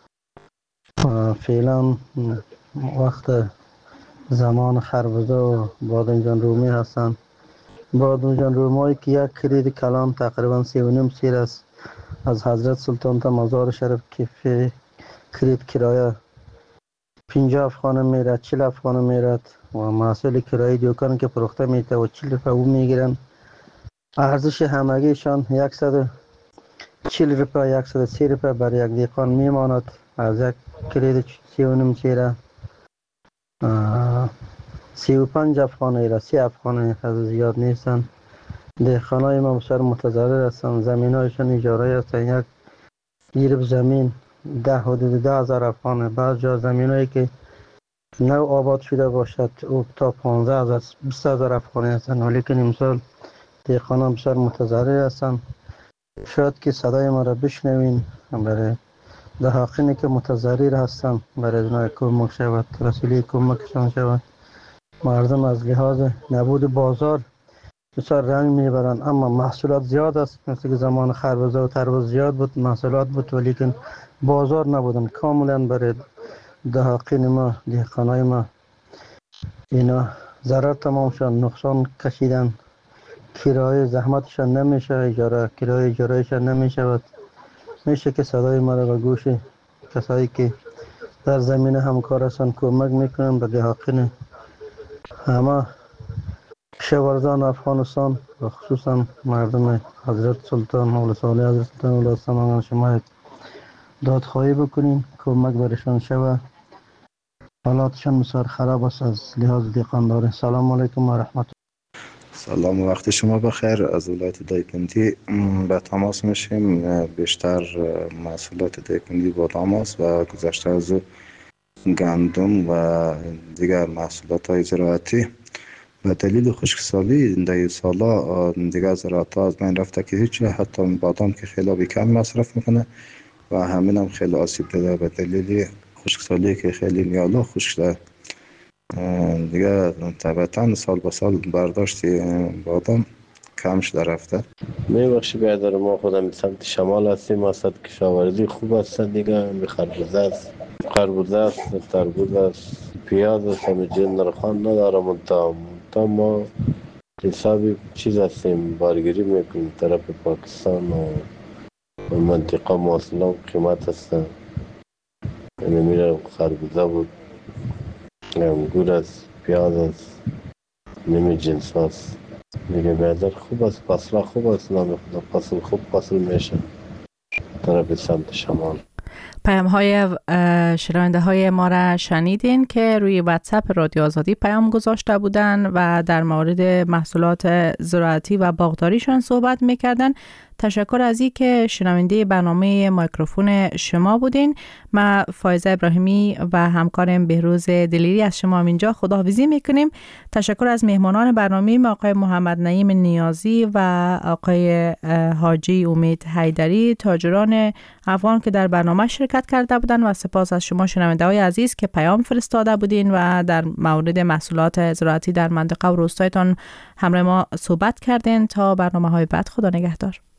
فعلا وقت زمان خربزه و بادنجان رومی هستن. بادنجان رومی که یک کرید کلان تقریبا سی و نیم سیر است از حضرت سلطان تا مزار شریف که کرید کرایه پنجاه افغان میرد، چهل افغان میرد و محصول کرایه دوکان که فروخته میته و چهل روپیه او میگیرن. ارزش همگیشان صد و چهل روپیه، صد و سی روپیه بر یک دیقان میماند. از یک کرید سی و نیم سیره سی و پنج افغان ایره، سی افغان از زیاد نیستن. دیقانای ما بسیار متضرر هستن. زمین هایشان اجاره هستن. یک گیرب زمین ده حدود ده هزار افغانه. بعض جا زمین هایی که نو آباد شده باشد او تا پانزده هزار بیست هزار افغانی هستن، ولیکن امسال دیقانان بسیار متضرر هستن. شاید که صدای ما را بشنوین برای دهاقینی که متضرر هستن، برای اونها کمک شود، رسولی کمکشان شود. مردم از لحاظ نبود بازار بسیار رنج میبرن، اما محصولات زیاد است. مثل که زمان خربزه و تربوز زیاد بود، محصولات بود، ولیکن بازار نبودن. کاملا برای دهاقین ما، دهقانای ما اینا ضرر تمام شد، نقصان کشیدن. کرایه زحمتشان نمیشه، اجاره کرایه اجارهشان نمیشود. میشه که صدای ما را به گوش کسایی که در زمینه همکار هستن کمک میکنن به دهاقین همه کشاورزان افغانستان و خصوصا مردم حضرت سلطان ولسوالی حضرت سلطان ولایت سمنگان شما دادخواهی بکنین، کمک برشان شود. حالاتشان بسیار خراب است از لحاظ دیقانداری. سلام علیکم و رحمت. سلام و وقت شما بخیر. از ولایت دایکنډي به تماس میشیم. بیشتر محصولات دایکنډي بادام است و گذشته از او گندم و دیگر محصولات های زراعتی به دلیل خشکسالی این ده سالا دیگر زراعت ها از بین رفته که هیچ، حتی بادام که خیلی کم مصرف میکنه و همین هم خیلی آسیب دیده به دلیل خشکسالی که خیلی نیالا خشک شده. دیگه طبعا سال به سال برداشت بادام کم شده رفته. میبخشی بیادر ما خودم سمت شمال هستیم، ما صد کشاورزی خوب هست دیگه. به خربزه است، خربزه است، تربوز است، پیاز است، همه جن نرخان ندارم. تا تا ما حسابی چیز هستیم بارگیری میکنیم طرف پاکستان و منطقه موصله قیمت هست. یعنی میره خربزه بود، انگور است، پیاز است، نمی جنس هست. دیگه بیادر خوب است، فصل خوب است، نام خدا فصل خوب فصل میشه طرف سمت شمال. پیام های شنونده های ما را شنیدین که روی واتساپ رادیو آزادی پیام گذاشته بودن و در مورد محصولات زراعتی و باغداریشان صحبت میکردن. تشکر از این که شنونده برنامه میکروفون شما بودین. ما فایزه ابراهیمی و همکارم بهروز دلیری از شما اینجا خداحافظی میکنیم. تشکر از مهمانان برنامه آقای محمد نعیم نیازی و آقای حاجی امید حیدری، تاجران افغان که در برنامه شرکت کرده بودن، و سپاس از شما شنونده های عزیز که پیام فرستاده بودین و در مورد محصولات زراعتی در منطقه و روستایتان همراه ما صحبت کردین. تا برنامه های بعد، خدا نگهدار.